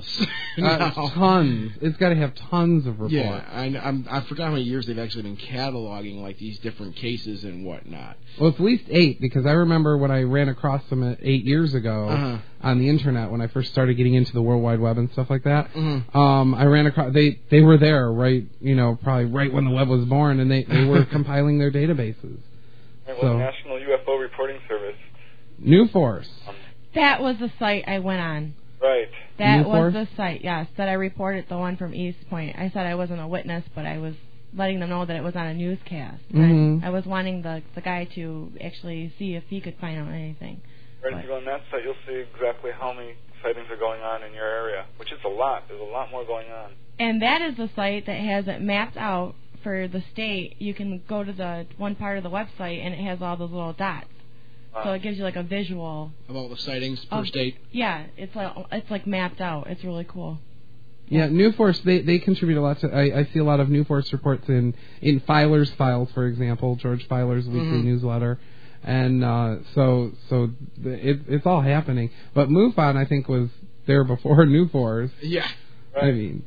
Speaker 1: Tons. It's got to have tons of reports.
Speaker 2: Yeah, I forgot how many years they've actually been cataloging like these different cases and whatnot.
Speaker 1: Well, it's at least 8 because I remember when I ran across them 8 years ago on the internet when I first started getting into the World Wide Web and stuff like that. I ran across they were there probably right when the web was born, and they were compiling their databases.
Speaker 4: Right, well, the National UFO Reporting Service.
Speaker 1: Newforce.
Speaker 3: That was the site I went on.
Speaker 4: Right.
Speaker 3: That
Speaker 1: Newforce?
Speaker 3: was the site, yes, that I reported, the one from East Point. I said I wasn't a witness, but I was letting them know that it was on a newscast. And I was wanting the guy to actually see if he could find out anything.
Speaker 4: Right, if you go on that site, you'll see exactly how many sightings are going on in your area, which is a lot. There's a lot more going on.
Speaker 3: And that is the site that has it mapped out for the state. You can go to the one part of the website, and it has all those little dots. So it gives you like a visual
Speaker 2: of all the sightings per state.
Speaker 3: Yeah, it's like mapped out. It's really cool.
Speaker 1: Yeah, Newforce, they contribute a lot to. I see a lot of Newforce reports in Filer's Files, for example, George Filer's weekly newsletter, and so it's all happening. But MUFON, I think, was there before Newforce.
Speaker 2: Yeah,
Speaker 4: right.
Speaker 1: I mean,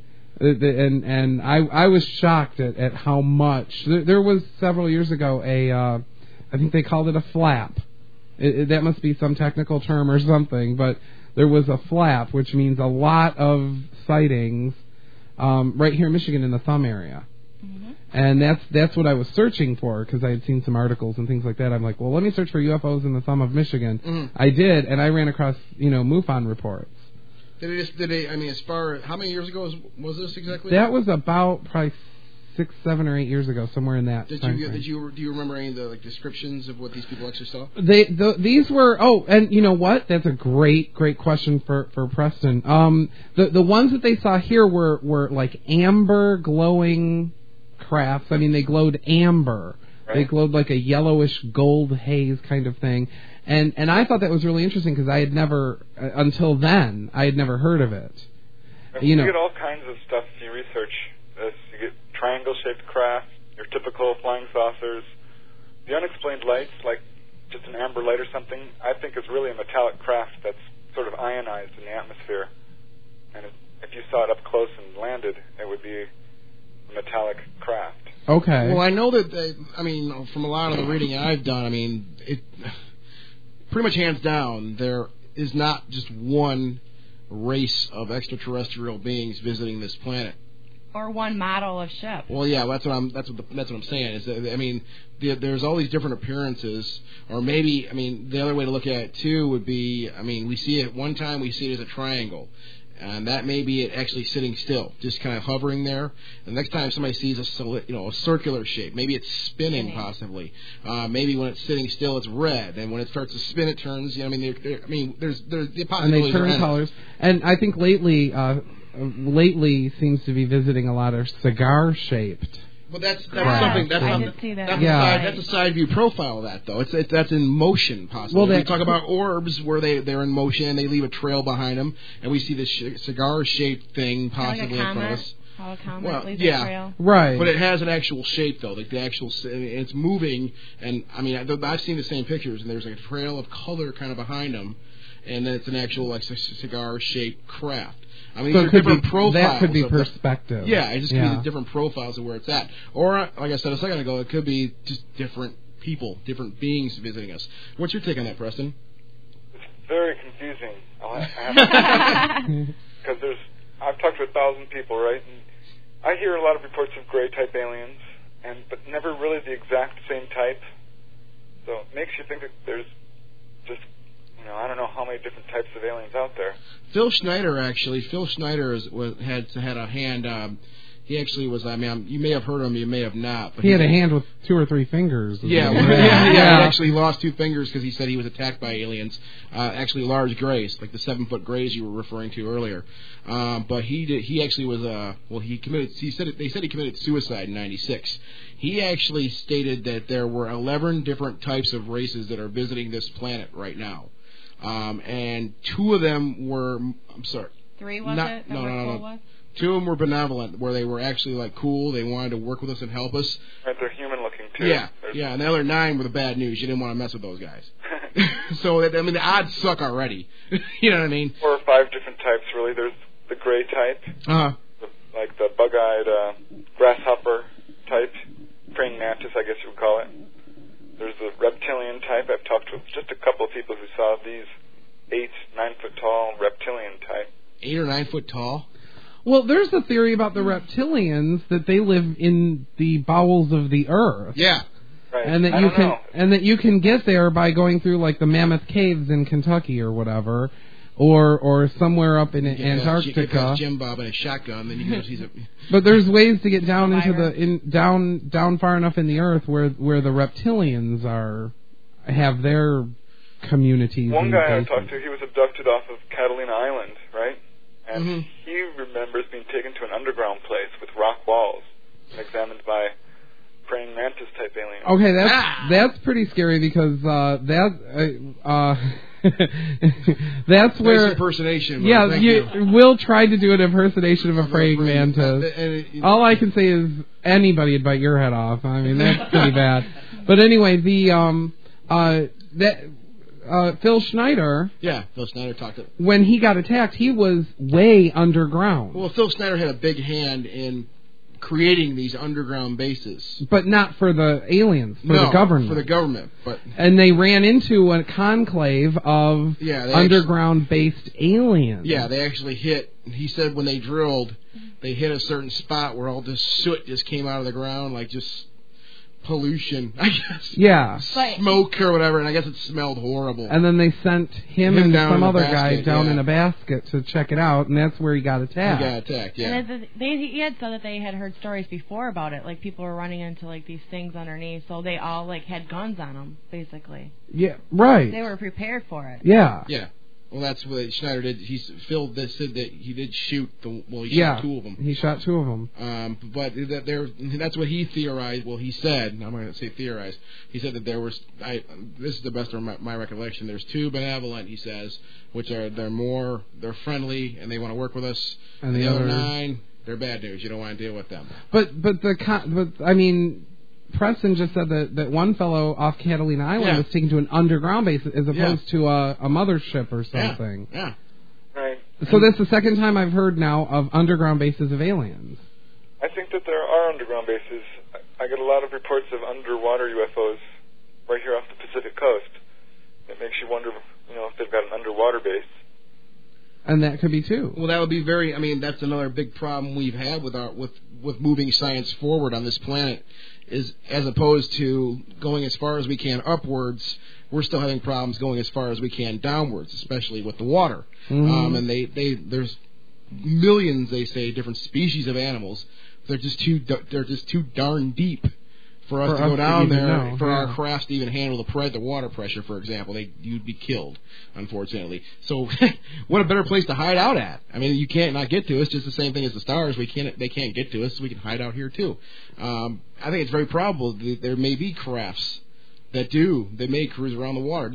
Speaker 1: and I was shocked at how much there was several years ago. I think they called it a flap. That must be some technical term or something, but there was a flap, which means a lot of sightings right here in Michigan in the Thumb area. And that's what I was searching for because I had seen some articles and things like that. I'm like, well, let me search for UFOs in the Thumb of Michigan. I did, and I ran across MUFON reports.
Speaker 2: Did they? I mean, as far as how many years ago was this exactly?
Speaker 1: That was about probably 6, 7, or 8 years ago, somewhere in that.
Speaker 2: Do you remember any of the descriptions of what these people actually saw?
Speaker 1: These were and you know what? That's a great question for Preston. The ones that they saw here were like amber glowing crafts. I mean, they glowed amber. Right. They glowed like a yellowish gold haze kind of thing. And I thought that was really interesting because I had never until then I had never heard of it.
Speaker 4: You get all kinds of stuff if you research this. You get triangle-shaped craft, your typical flying saucers, the unexplained lights, like just an amber light or something, I think is really a metallic craft that's sort of ionized in the atmosphere. And if you saw it up close and landed, it would be a metallic craft.
Speaker 1: Okay.
Speaker 2: Well, I know that, from a lot of the reading I've done, it pretty much hands down, there is not just one race of extraterrestrial beings visiting this planet.
Speaker 3: Or one model of ship.
Speaker 2: Well, yeah, that's what I'm saying. Is that, there's all these different appearances, or maybe, the other way to look at it too would be, we see it one time, we see it as a triangle, and that may be it actually sitting still, just kind of hovering there. The next time somebody sees a circular shape, maybe it's spinning possibly. Maybe when it's sitting still, it's red, and when it starts to spin, it turns. There's the possibilities.
Speaker 1: And they turn colors. And I think lately seems to be visiting a lot of cigar-shaped.
Speaker 2: But that's something. That's a side view profile of that, though. That's in motion, possibly. Well, we talk about orbs where they're in motion and they leave a trail behind them, and we see this cigar-shaped thing possibly in front of us.
Speaker 3: How a comet leaves a trail.
Speaker 1: Right.
Speaker 2: But it has an actual shape, though. Like the actual, it's moving, and I've seen the same pictures, and there's like a trail of color kind of behind them, and then it's an actual cigar-shaped craft.
Speaker 1: So
Speaker 2: different profiles.
Speaker 1: That could be perspective.
Speaker 2: It just could be the different profiles of where it's at. Or, like I said a second ago, it could be just different people, different beings visiting us. What's your take on that, Preston?
Speaker 4: It's very confusing. Because I've talked to 1,000 people, right? And I hear a lot of reports of gray-type aliens, but never really the exact same type. So it makes you think that there's just... I don't know how many different types of aliens out there.
Speaker 2: Phil Schneider had a hand. He actually was. You may have heard of him, you may have not. But
Speaker 1: he had a hand with 2 or 3 fingers.
Speaker 2: Yeah. He actually lost 2 fingers because he said he was attacked by aliens. Actually, large grays, like the 7-foot grays you were referring to earlier. But he actually was. He committed. They said he committed suicide in '96. He actually stated that there were 11 different types of races that are visiting this planet right now. And 2 of them were,
Speaker 3: 3 was it?
Speaker 2: No. 2 of them were benevolent, where they were actually cool. They wanted to work with us and help us.
Speaker 4: Right, they're human looking too.
Speaker 2: Yeah, and the other 9 were the bad news. You didn't want to mess with those guys. So, I mean, the odds suck already. You know what I mean?
Speaker 4: 4 or 5 different types, really. There's the gray type, like the bug-eyed grasshopper type, praying mantis, I guess you would call it. There's the reptilian type. I've talked to just a couple of people who saw these 8, 9 foot tall reptilian type.
Speaker 2: 8 or 9 foot tall?
Speaker 1: Well, there's a theory about the reptilians that they live in the bowels of the earth.
Speaker 2: Yeah.
Speaker 4: Right.
Speaker 1: And that you can get there by going through like the Mammoth Caves in Kentucky or whatever, or somewhere up in Antarctica.
Speaker 2: Jim Bob and a shotgun, then you can see it.
Speaker 1: But there's ways to get down into down far enough in the earth where the reptilians have their communities.
Speaker 4: One guy I talked to, he was abducted off of Catalina Island, right? And he remembers being taken to an underground place with rock walls and examined by praying mantis type aliens.
Speaker 1: Okay, that's pretty scary because that's where
Speaker 2: nice impersonation.
Speaker 1: Yeah, Will tried to do an impersonation of a praying mantis. All I can say is anybody would bite your head off. I mean, that's pretty bad. But anyway, Phil Schneider.
Speaker 2: Yeah, Phil Schneider talked to.
Speaker 1: When he got attacked, he was way underground.
Speaker 2: Well, Phil Schneider had a big hand in creating these underground bases,
Speaker 1: but not for the aliens, the government.
Speaker 2: For the government,
Speaker 1: and they ran into a conclave of underground-based aliens.
Speaker 2: Yeah, they actually hit. He said when they drilled, they hit a certain spot where all this soot just came out of the ground, like just pollution, I guess.
Speaker 1: Yeah.
Speaker 2: Smoke or whatever, and I guess it smelled horrible.
Speaker 1: And then they sent him and some other guy down in a basket to check it out, and that's where he got attacked.
Speaker 2: He got attacked, yeah.
Speaker 3: And he had said that they had heard stories before about it, like people were running into like these things underneath, so they all like had guns on them, basically.
Speaker 1: Yeah, right.
Speaker 3: They were prepared for it.
Speaker 1: Yeah.
Speaker 2: Yeah. Well, that's what Schneider did. Phil said that he did shoot he shot 2 of them.
Speaker 1: He shot 2 of them.
Speaker 2: But that's what he theorized. Well, he said, I'm going to say theorized. He said that there was, this is the best of my recollection, there's 2 benevolent, he says, which they're friendly and they want to work with us. And the other 9, they're bad news. You don't want to deal with them.
Speaker 1: But I mean, Preston just said that one fellow off Catalina Island was taken to an underground base as opposed to a mothership or something.
Speaker 2: Yeah.
Speaker 4: Right.
Speaker 1: So that's the second time I've heard now of underground bases of aliens.
Speaker 4: I think that there are underground bases. I get a lot of reports of underwater UFOs right here off the Pacific coast. It makes you wonder, if they've got an underwater base.
Speaker 1: And that could be too.
Speaker 2: Well, that would be that's another big problem we've had with moving science forward on this planet. Is as opposed to going as far as we can upwards, we're still having problems going as far as we can downwards, especially with the water.
Speaker 1: Mm-hmm.
Speaker 2: And there's millions, they say, different species of animals. They're just too darn deep for us to go down there, for our crafts to even handle the water pressure, for example. You'd be killed, unfortunately. So what a better place to hide out at. I mean, you can't not get to us, just the same thing as the stars. They can't get to us, so we can hide out here too. I think it's very probable that there may be crafts that may cruise around the water.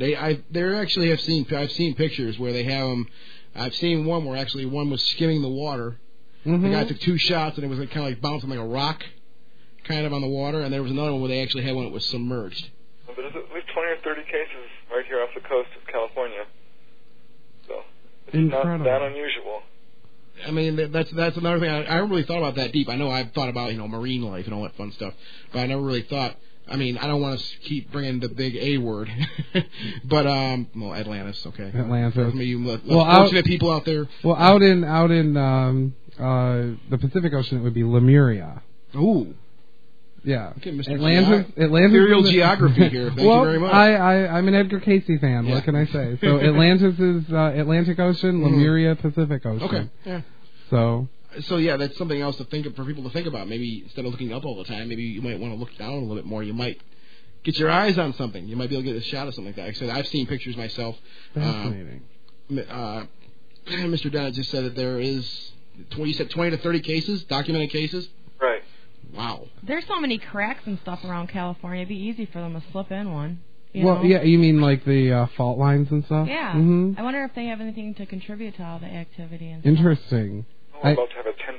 Speaker 2: I've seen pictures where they have them. I've seen one where actually one was skimming the water. Mm-hmm. The guy took 2 shots and it was kind of like bouncing like a rock kind of on the water, and there was another one where they actually had one that was submerged.
Speaker 4: Well, there's at least 20 or 30 cases right here off the coast of California. So it's not that unusual.
Speaker 2: I mean, that's another thing. I haven't really thought about that deep. I know I've thought about, marine life and all that fun stuff, but I never really thought. I mean, I don't want to keep bringing the big A word, but Atlantis, okay.
Speaker 1: Atlantis.
Speaker 2: Fortunate people out there.
Speaker 1: Well, out in the Pacific Ocean, it would be Lemuria.
Speaker 2: Ooh.
Speaker 1: Yeah.
Speaker 2: Okay, Mr.
Speaker 1: Atlantis.
Speaker 2: Imperial geography here. Thank you very much.
Speaker 1: I'm an Edgar Casey fan. Yeah. What can I say? So Atlantis is Atlantic Ocean, Lemuria, Pacific Ocean.
Speaker 2: Okay. Yeah.
Speaker 1: So
Speaker 2: yeah, that's something else for people to think about. Maybe instead of looking up all the time, maybe you might want to look down a little bit more. You might get your eyes on something. You might be able to get a shot of something like that. Like I said, I've seen pictures myself.
Speaker 1: Fascinating.
Speaker 2: Mr. Dennett just said that there is, you said 20 to 30 cases, documented cases?
Speaker 4: Right.
Speaker 2: Wow.
Speaker 3: There's so many cracks and stuff around California. It'd be easy for them to slip in one.
Speaker 1: Yeah, you mean like the fault lines and stuff?
Speaker 3: Yeah.
Speaker 1: Mm-hmm.
Speaker 3: I wonder if they have anything to contribute to all the activity and
Speaker 1: Interesting.
Speaker 4: We're about to have a 10.5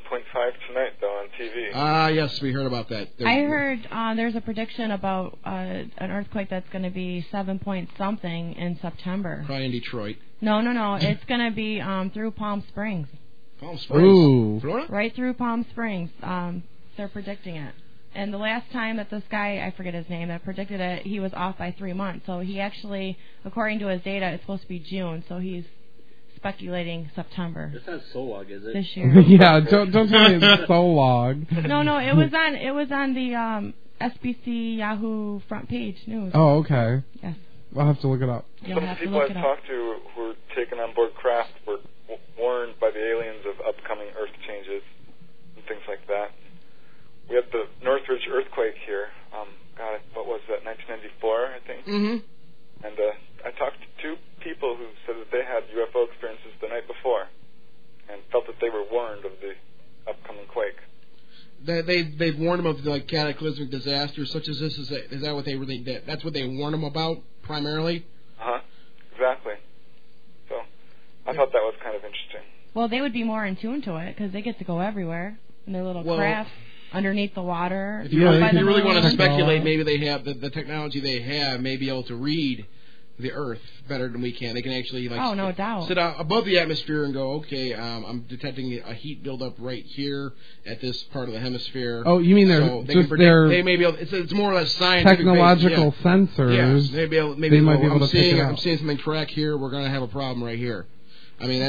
Speaker 4: tonight, though, on TV.
Speaker 2: Yes, we heard about that.
Speaker 3: I heard there's a prediction about an earthquake that's going to be 7 point something in September.
Speaker 2: Probably in Detroit.
Speaker 3: No. It's going to be through Palm Springs.
Speaker 2: Palm Springs?
Speaker 1: Ooh.
Speaker 2: Florida?
Speaker 3: Right through Palm Springs. They're predicting it. And the last time that this guy, I forget his name, that predicted it, he was off by 3 months. So he actually, according to his data, it's supposed to be June. So he's speculating September.
Speaker 10: It's not Solog, is it?
Speaker 3: This year.
Speaker 1: Yeah, don't tell me it's Solog.
Speaker 3: No, it was on the SBC Yahoo front page news.
Speaker 1: Oh, okay.
Speaker 3: Yes.
Speaker 1: I'll have to look it up.
Speaker 3: You'll
Speaker 4: Some of
Speaker 3: have
Speaker 4: the
Speaker 3: to
Speaker 4: people
Speaker 3: look
Speaker 4: I've
Speaker 3: it up.
Speaker 4: talked to who were taken on board craft were warned by the aliens of upcoming Earth changes and things like that. We had the Northridge earthquake here. What was that, 1994, I think?
Speaker 2: Mm-hmm.
Speaker 4: And I talked to two people who said that they had UFO experiences the night before and felt that they were warned of the upcoming quake.
Speaker 2: They've warned them of like cataclysmic disasters such as this. Is that what they really did? That's what they warned them about primarily?
Speaker 4: Exactly. So I thought that was kind of interesting.
Speaker 3: Well, they would be more in tune to it because they get to go everywhere in their little craft underneath the water.
Speaker 2: If you really want to speculate, maybe they have the technology they have may be able to read the Earth better than we can. They can actually
Speaker 3: no doubt,
Speaker 2: sit out above the atmosphere and go, okay, I'm detecting a heat buildup right here at this part of the hemisphere.
Speaker 1: Oh, you mean
Speaker 2: they may be able. It's more or less scientific
Speaker 1: technological sensors.
Speaker 2: Yeah, they might be able to pick it up. I'm seeing something crack here. We're going to have a problem right here. I mean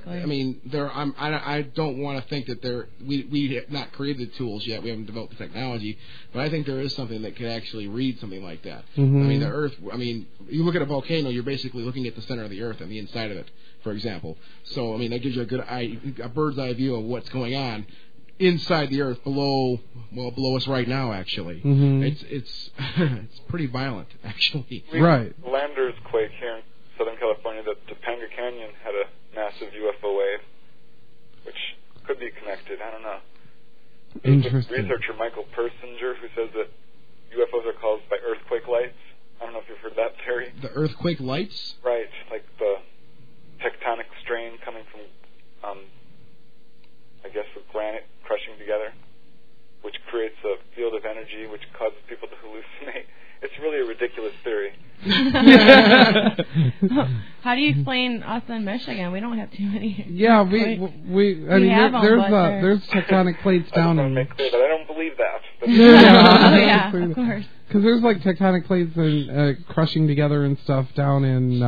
Speaker 2: I don't want to think that we have not created the tools yet. We haven't developed the technology, but I think there is something that could actually read something like that.
Speaker 1: Mm-hmm.
Speaker 2: I mean, the Earth. I mean, you look at a volcano, you're basically looking at the center of the Earth and the inside of it, for example. So I mean, that gives you a bird's eye view of what's going on inside the Earth, below us right now. Actually,
Speaker 1: mm-hmm.
Speaker 2: it's pretty violent, actually.
Speaker 1: Right.
Speaker 4: Landers quake here in Southern California. That Topanga Canyon had a massive UFO wave, which could be connected. I don't know.
Speaker 1: Interesting.
Speaker 4: Researcher Michael Persinger, who says that UFOs are caused by earthquake lights. I don't know if you've heard that theory.
Speaker 2: The earthquake lights?
Speaker 4: Right, like the tectonic strain coming from, I guess, with granite crushing together, which creates a field of energy which causes people to hallucinate. It's really a ridiculous theory.
Speaker 3: How do you explain us in Michigan? We don't have too many.
Speaker 1: Yeah, there's tectonic plates down in.
Speaker 4: Make clear that I don't believe that.
Speaker 3: Yeah, of course.
Speaker 1: Because there's like tectonic plates and crushing together and stuff down in,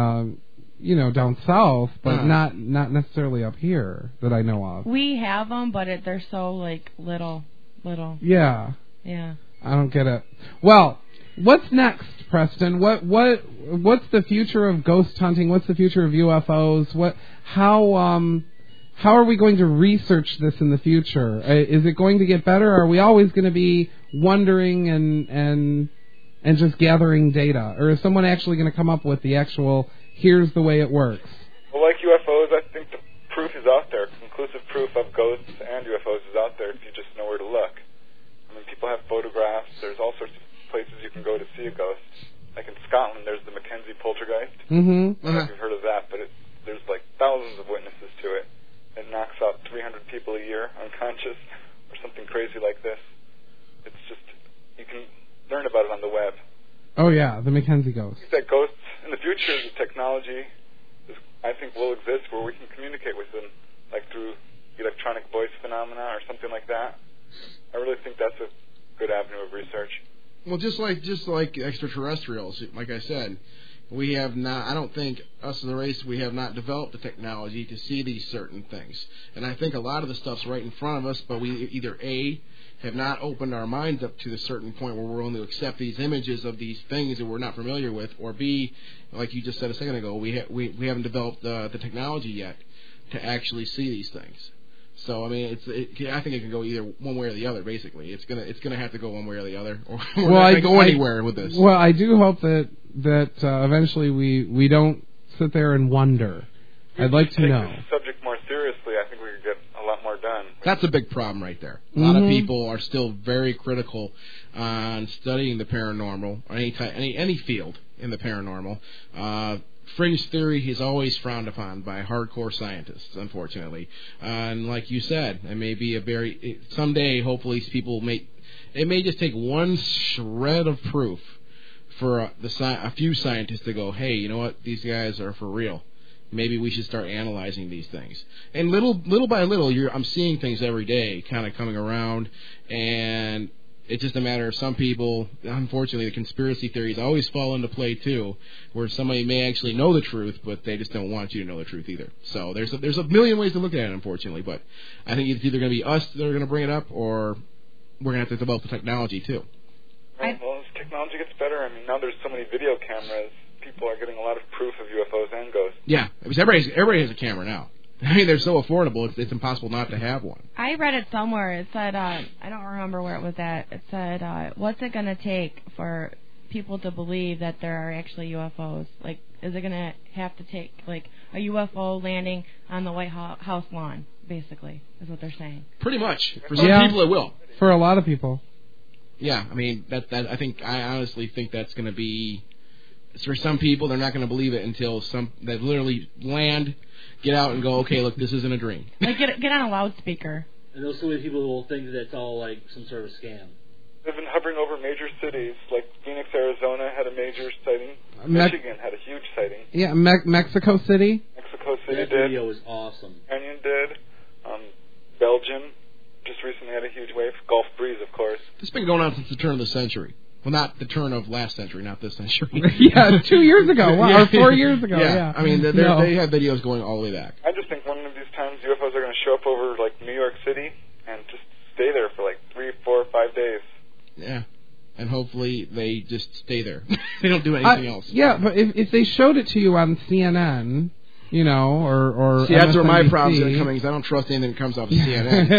Speaker 1: down south, but not necessarily up here that I know of.
Speaker 3: We have them, but they're so little.
Speaker 1: Yeah.
Speaker 3: Yeah.
Speaker 1: I don't get it. Well. What's next, Preston? What's the future of ghost hunting? What's the future of UFOs? How are we going to research this in the future? Is it going to get better? Or are we always going to be wondering and just gathering data? Or is someone actually going to come up with the actual here's the way it works?
Speaker 4: Well, like UFOs, I think the proof is out there. Conclusive proof of ghosts and UFOs is out there if you just know where to look. I mean, people have photographs. There's all sorts of places you can go to see a ghost. Like in Scotland, there's the Mackenzie poltergeist.
Speaker 1: Mm-hmm.
Speaker 4: I don't know if you've heard of that, but there's like thousands of witnesses to it. It knocks out 300 people a year unconscious or something crazy like this. It's just, you can learn about it on the web.
Speaker 1: Oh, yeah, the Mackenzie ghost.
Speaker 4: I think that ghosts, in the future, the technology, I think, will exist where we can communicate with them, like through electronic voice phenomena or something like that. I really think that's a good avenue of research.
Speaker 2: Well, just like extraterrestrials, like I said, we have not. I don't think us as a race we have not developed the technology to see these certain things. And I think a lot of the stuff's right in front of us, but we either A, have not opened our minds up to a certain point where we're willing to accept these images of these things that we're not familiar with, or B, like you just said a second ago, we haven't developed the technology yet to actually see these things. So I mean, I think it can go either one way or the other. Basically, it's gonna have to go one way or the other, or we're not gonna go anywhere with this.
Speaker 1: Well, I do hope that eventually we don't sit there and wonder. I'd like to know.
Speaker 4: If we take this subject more seriously, I think we could get a lot more done.
Speaker 2: That's a big problem right there. A lot of people are still very critical on studying the paranormal, or any field in the paranormal. fringe theory is always frowned upon by hardcore scientists, unfortunately. And like you said, it may be someday, hopefully, it may just take one shred of proof for a few scientists to go, hey, you know what, these guys are for real. Maybe we should start analyzing these things. And little by little, I'm seeing things every day kind of coming around, and it's just a matter of some people, unfortunately, the conspiracy theories always fall into play, too, where somebody may actually know the truth, but they just don't want you to know the truth either. So there's a million ways to look at it, unfortunately, but I think it's either going to be us that are going to bring it up, or we're going to have to develop the technology, too.
Speaker 4: Right, well, as technology gets better, I mean, now there's so many video cameras, people are getting a lot of proof of UFOs and ghosts.
Speaker 2: Yeah, because everybody has a camera now. I mean, they're so affordable, it's impossible not to have one.
Speaker 3: I read it somewhere. It said, I don't remember where it was at. It said, what's it going to take for people to believe that there are actually UFOs? Like, is it going to have to take, like, a UFO landing on the White House lawn, basically, is what they're saying.
Speaker 2: Pretty much. For some people, it will.
Speaker 1: For a lot of people.
Speaker 2: Yeah, I mean, I honestly think that's going to be, for some people, they're not going to believe it until they literally land, get out and go, okay, look, this isn't a dream.
Speaker 3: Like, get on a loudspeaker.
Speaker 10: And those so many people will think that it's all like some sort of scam.
Speaker 4: They've been hovering over major cities, like Phoenix, Arizona had a major sighting. Michigan had a huge sighting.
Speaker 1: Yeah, Mexico City.
Speaker 4: Mexico City
Speaker 10: that
Speaker 4: did.
Speaker 10: video was awesome.
Speaker 4: Canyon did. Belgium just recently had a huge wave. Gulf breeze, of course.
Speaker 2: It's been going on since the turn of the century. Well, not the turn of last century, not this century.
Speaker 1: Yeah, 2 years ago, or 4 years ago. Yeah.
Speaker 2: I mean, they have videos going all the way back.
Speaker 4: I just think one of these times UFOs are going to show up over like New York City and just stay there for like 3, 4, 5 days.
Speaker 2: Yeah, and hopefully they just stay there. They don't do anything else.
Speaker 1: Yeah, but if they showed it to you on CNN, you know, or
Speaker 2: see, that's where my problems are coming, because I don't trust anything that comes off of CNN.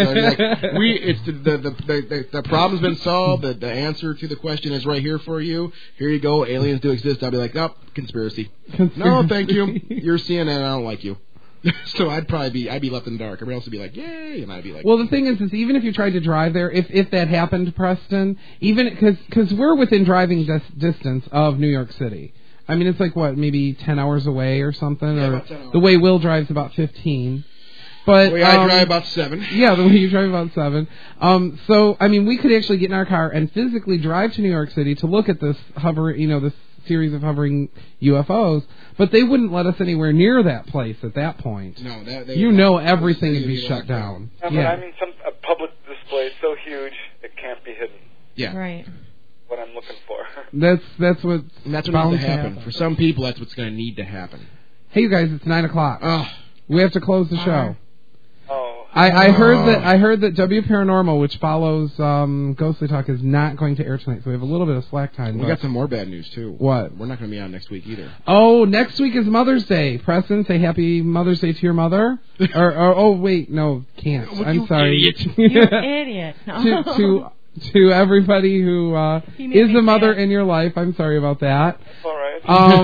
Speaker 2: So the problem's been solved. The answer to the question is right here for you. Here you go. Aliens do exist. I'll be like, oh, conspiracy. No, thank you. You're CNN. I don't like you. So I'd be left in the dark. Everybody else would be like, yay, and I'd be like...
Speaker 1: Well, the thing is even if you tried to drive there, if that happened, Preston, even because we're within driving distance of New York City. I mean, it's like, what, maybe 10 hours away or something?
Speaker 2: Yeah,
Speaker 1: or
Speaker 2: about 10 hours.
Speaker 1: The way Will drives about 15. But
Speaker 2: the way I drive about 7.
Speaker 1: Yeah, the way you drive about 7. So, I mean, we could actually get in our car and physically drive to New York City to look at this this series of hovering UFOs, but they wouldn't let us anywhere near that place at that point.
Speaker 2: No,
Speaker 1: everything would be shut down.
Speaker 4: But I mean, a public display is so huge it can't be hidden.
Speaker 2: Yeah.
Speaker 3: Right.
Speaker 4: What I'm looking for.
Speaker 1: That's what
Speaker 2: needs to happen. For some people, that's what's going to need to happen.
Speaker 1: Hey, you guys, it's 9:00.
Speaker 2: Oh.
Speaker 1: We have to close the show.
Speaker 4: Oh.
Speaker 1: I heard that W Paranormal, which follows Ghostly Talk, is not going to air tonight, so we have a little bit of slack time.
Speaker 2: We got some more bad news too.
Speaker 1: What?
Speaker 2: We're not going to be on next week either.
Speaker 1: Oh, next week is Mother's Day. Preston, say Happy Mother's Day to your mother. Oh wait, no, can't. I'm sorry.
Speaker 3: Idiot. You idiot. No.
Speaker 1: To everybody who is a mother in your life, I'm sorry about that.
Speaker 4: That's all right.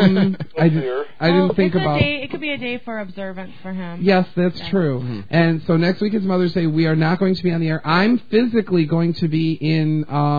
Speaker 1: I didn't think about.
Speaker 3: It could be a day for observance for him.
Speaker 1: Yes, that's true. Mm-hmm. And so next week is Mother's Day. We are not going to be on the air. I'm physically going to be in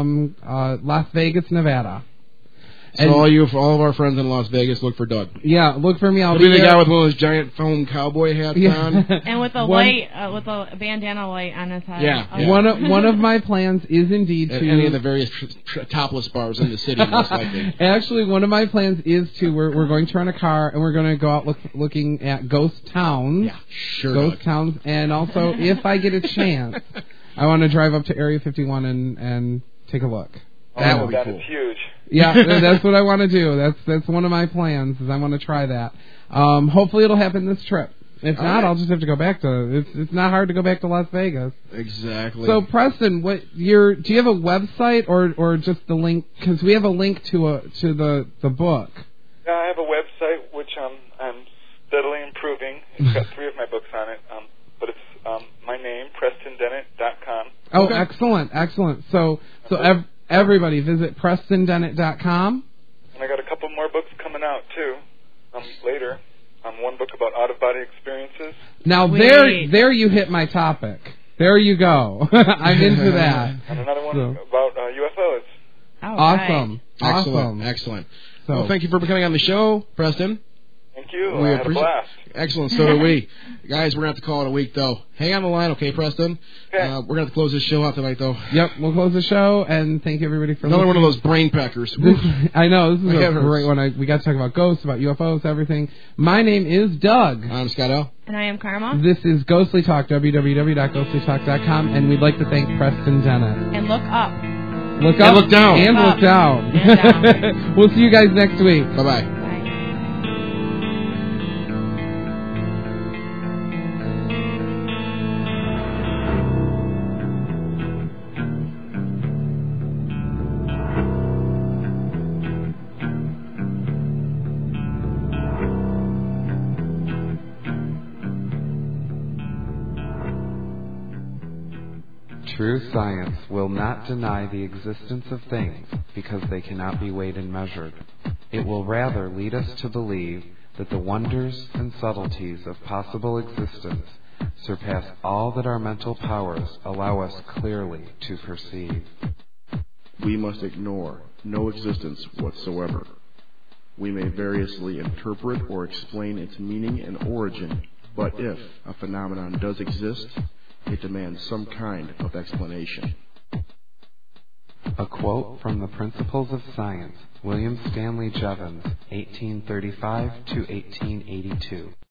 Speaker 1: Las Vegas, Nevada.
Speaker 2: So all of our friends in Las Vegas, look for Doug.
Speaker 1: Yeah, look for me. I'll
Speaker 2: be the guy with one of those giant foam cowboy hats on,
Speaker 3: and with a light, with a bandana light on his head.
Speaker 2: Yeah.
Speaker 1: One of my plans is indeed to
Speaker 2: any of the various topless bars in the city, most likely.
Speaker 1: Actually, one of my plans is to we're going to rent a car and we're going to go out looking at ghost towns.
Speaker 2: Yeah, sure.
Speaker 1: Ghost towns, and also if I get a chance, I want to drive up to Area 51 and take a look.
Speaker 2: That would be cool.
Speaker 4: That is huge.
Speaker 1: Yeah, that's what I want to do. That's one of my plans. Is I want to try that. Hopefully, it'll happen this trip. If not, I'll just have to go back to. It's not hard to go back to Las Vegas.
Speaker 2: Exactly.
Speaker 1: So, Preston, do you have a website or just the link? Because we have a link to the book.
Speaker 4: Yeah, I have a website which I'm steadily improving. It's got 3 of my books on it. But it's my name, PrestonDennett.com.
Speaker 1: Oh, okay. Excellent. So everybody visit PrestonDennett.com.
Speaker 4: And I got a couple more books coming out too later. One book about out-of-body experiences.
Speaker 1: Now there you hit my topic. There you go. I'm into that.
Speaker 4: And another one about UFOs.
Speaker 1: Awesome.
Speaker 2: Excellent. So, well, thank you for coming on the show, Preston.
Speaker 4: Thank you.
Speaker 2: We
Speaker 4: I had a blast.
Speaker 2: Excellent. So do we. Guys, we're going to have to call it a week, though. Hang on the line, okay, Preston?
Speaker 4: Okay.
Speaker 2: We're going to have to close this show out tonight, though.
Speaker 1: Yep, we'll close the show, and thank you, everybody, for
Speaker 2: Another
Speaker 1: listening.
Speaker 2: one of those brain peckers.
Speaker 1: I know, this is a great one. We got to talk about ghosts, about UFOs, everything. My name is Doug.
Speaker 2: I'm Scott L.
Speaker 3: And I am Karma.
Speaker 1: This is Ghostly Talk, www.ghostlytalk.com, and we'd like to thank Preston Dennett.
Speaker 3: And look up.
Speaker 1: Look up.
Speaker 2: And look down.
Speaker 1: And look down.
Speaker 3: And down.
Speaker 1: We'll see you guys next week.
Speaker 2: Bye-bye.
Speaker 11: True science will not deny the existence of things because they cannot be weighed and measured. It will rather lead us to believe that the wonders and subtleties of possible existence surpass all that our mental powers allow us clearly to perceive.
Speaker 12: We must ignore no existence whatsoever. We may variously interpret or explain its meaning and origin, but if a phenomenon does exist, it demands some kind of explanation.
Speaker 11: A quote from the Principles of Science, William Stanley Jevons, 1835 to 1882.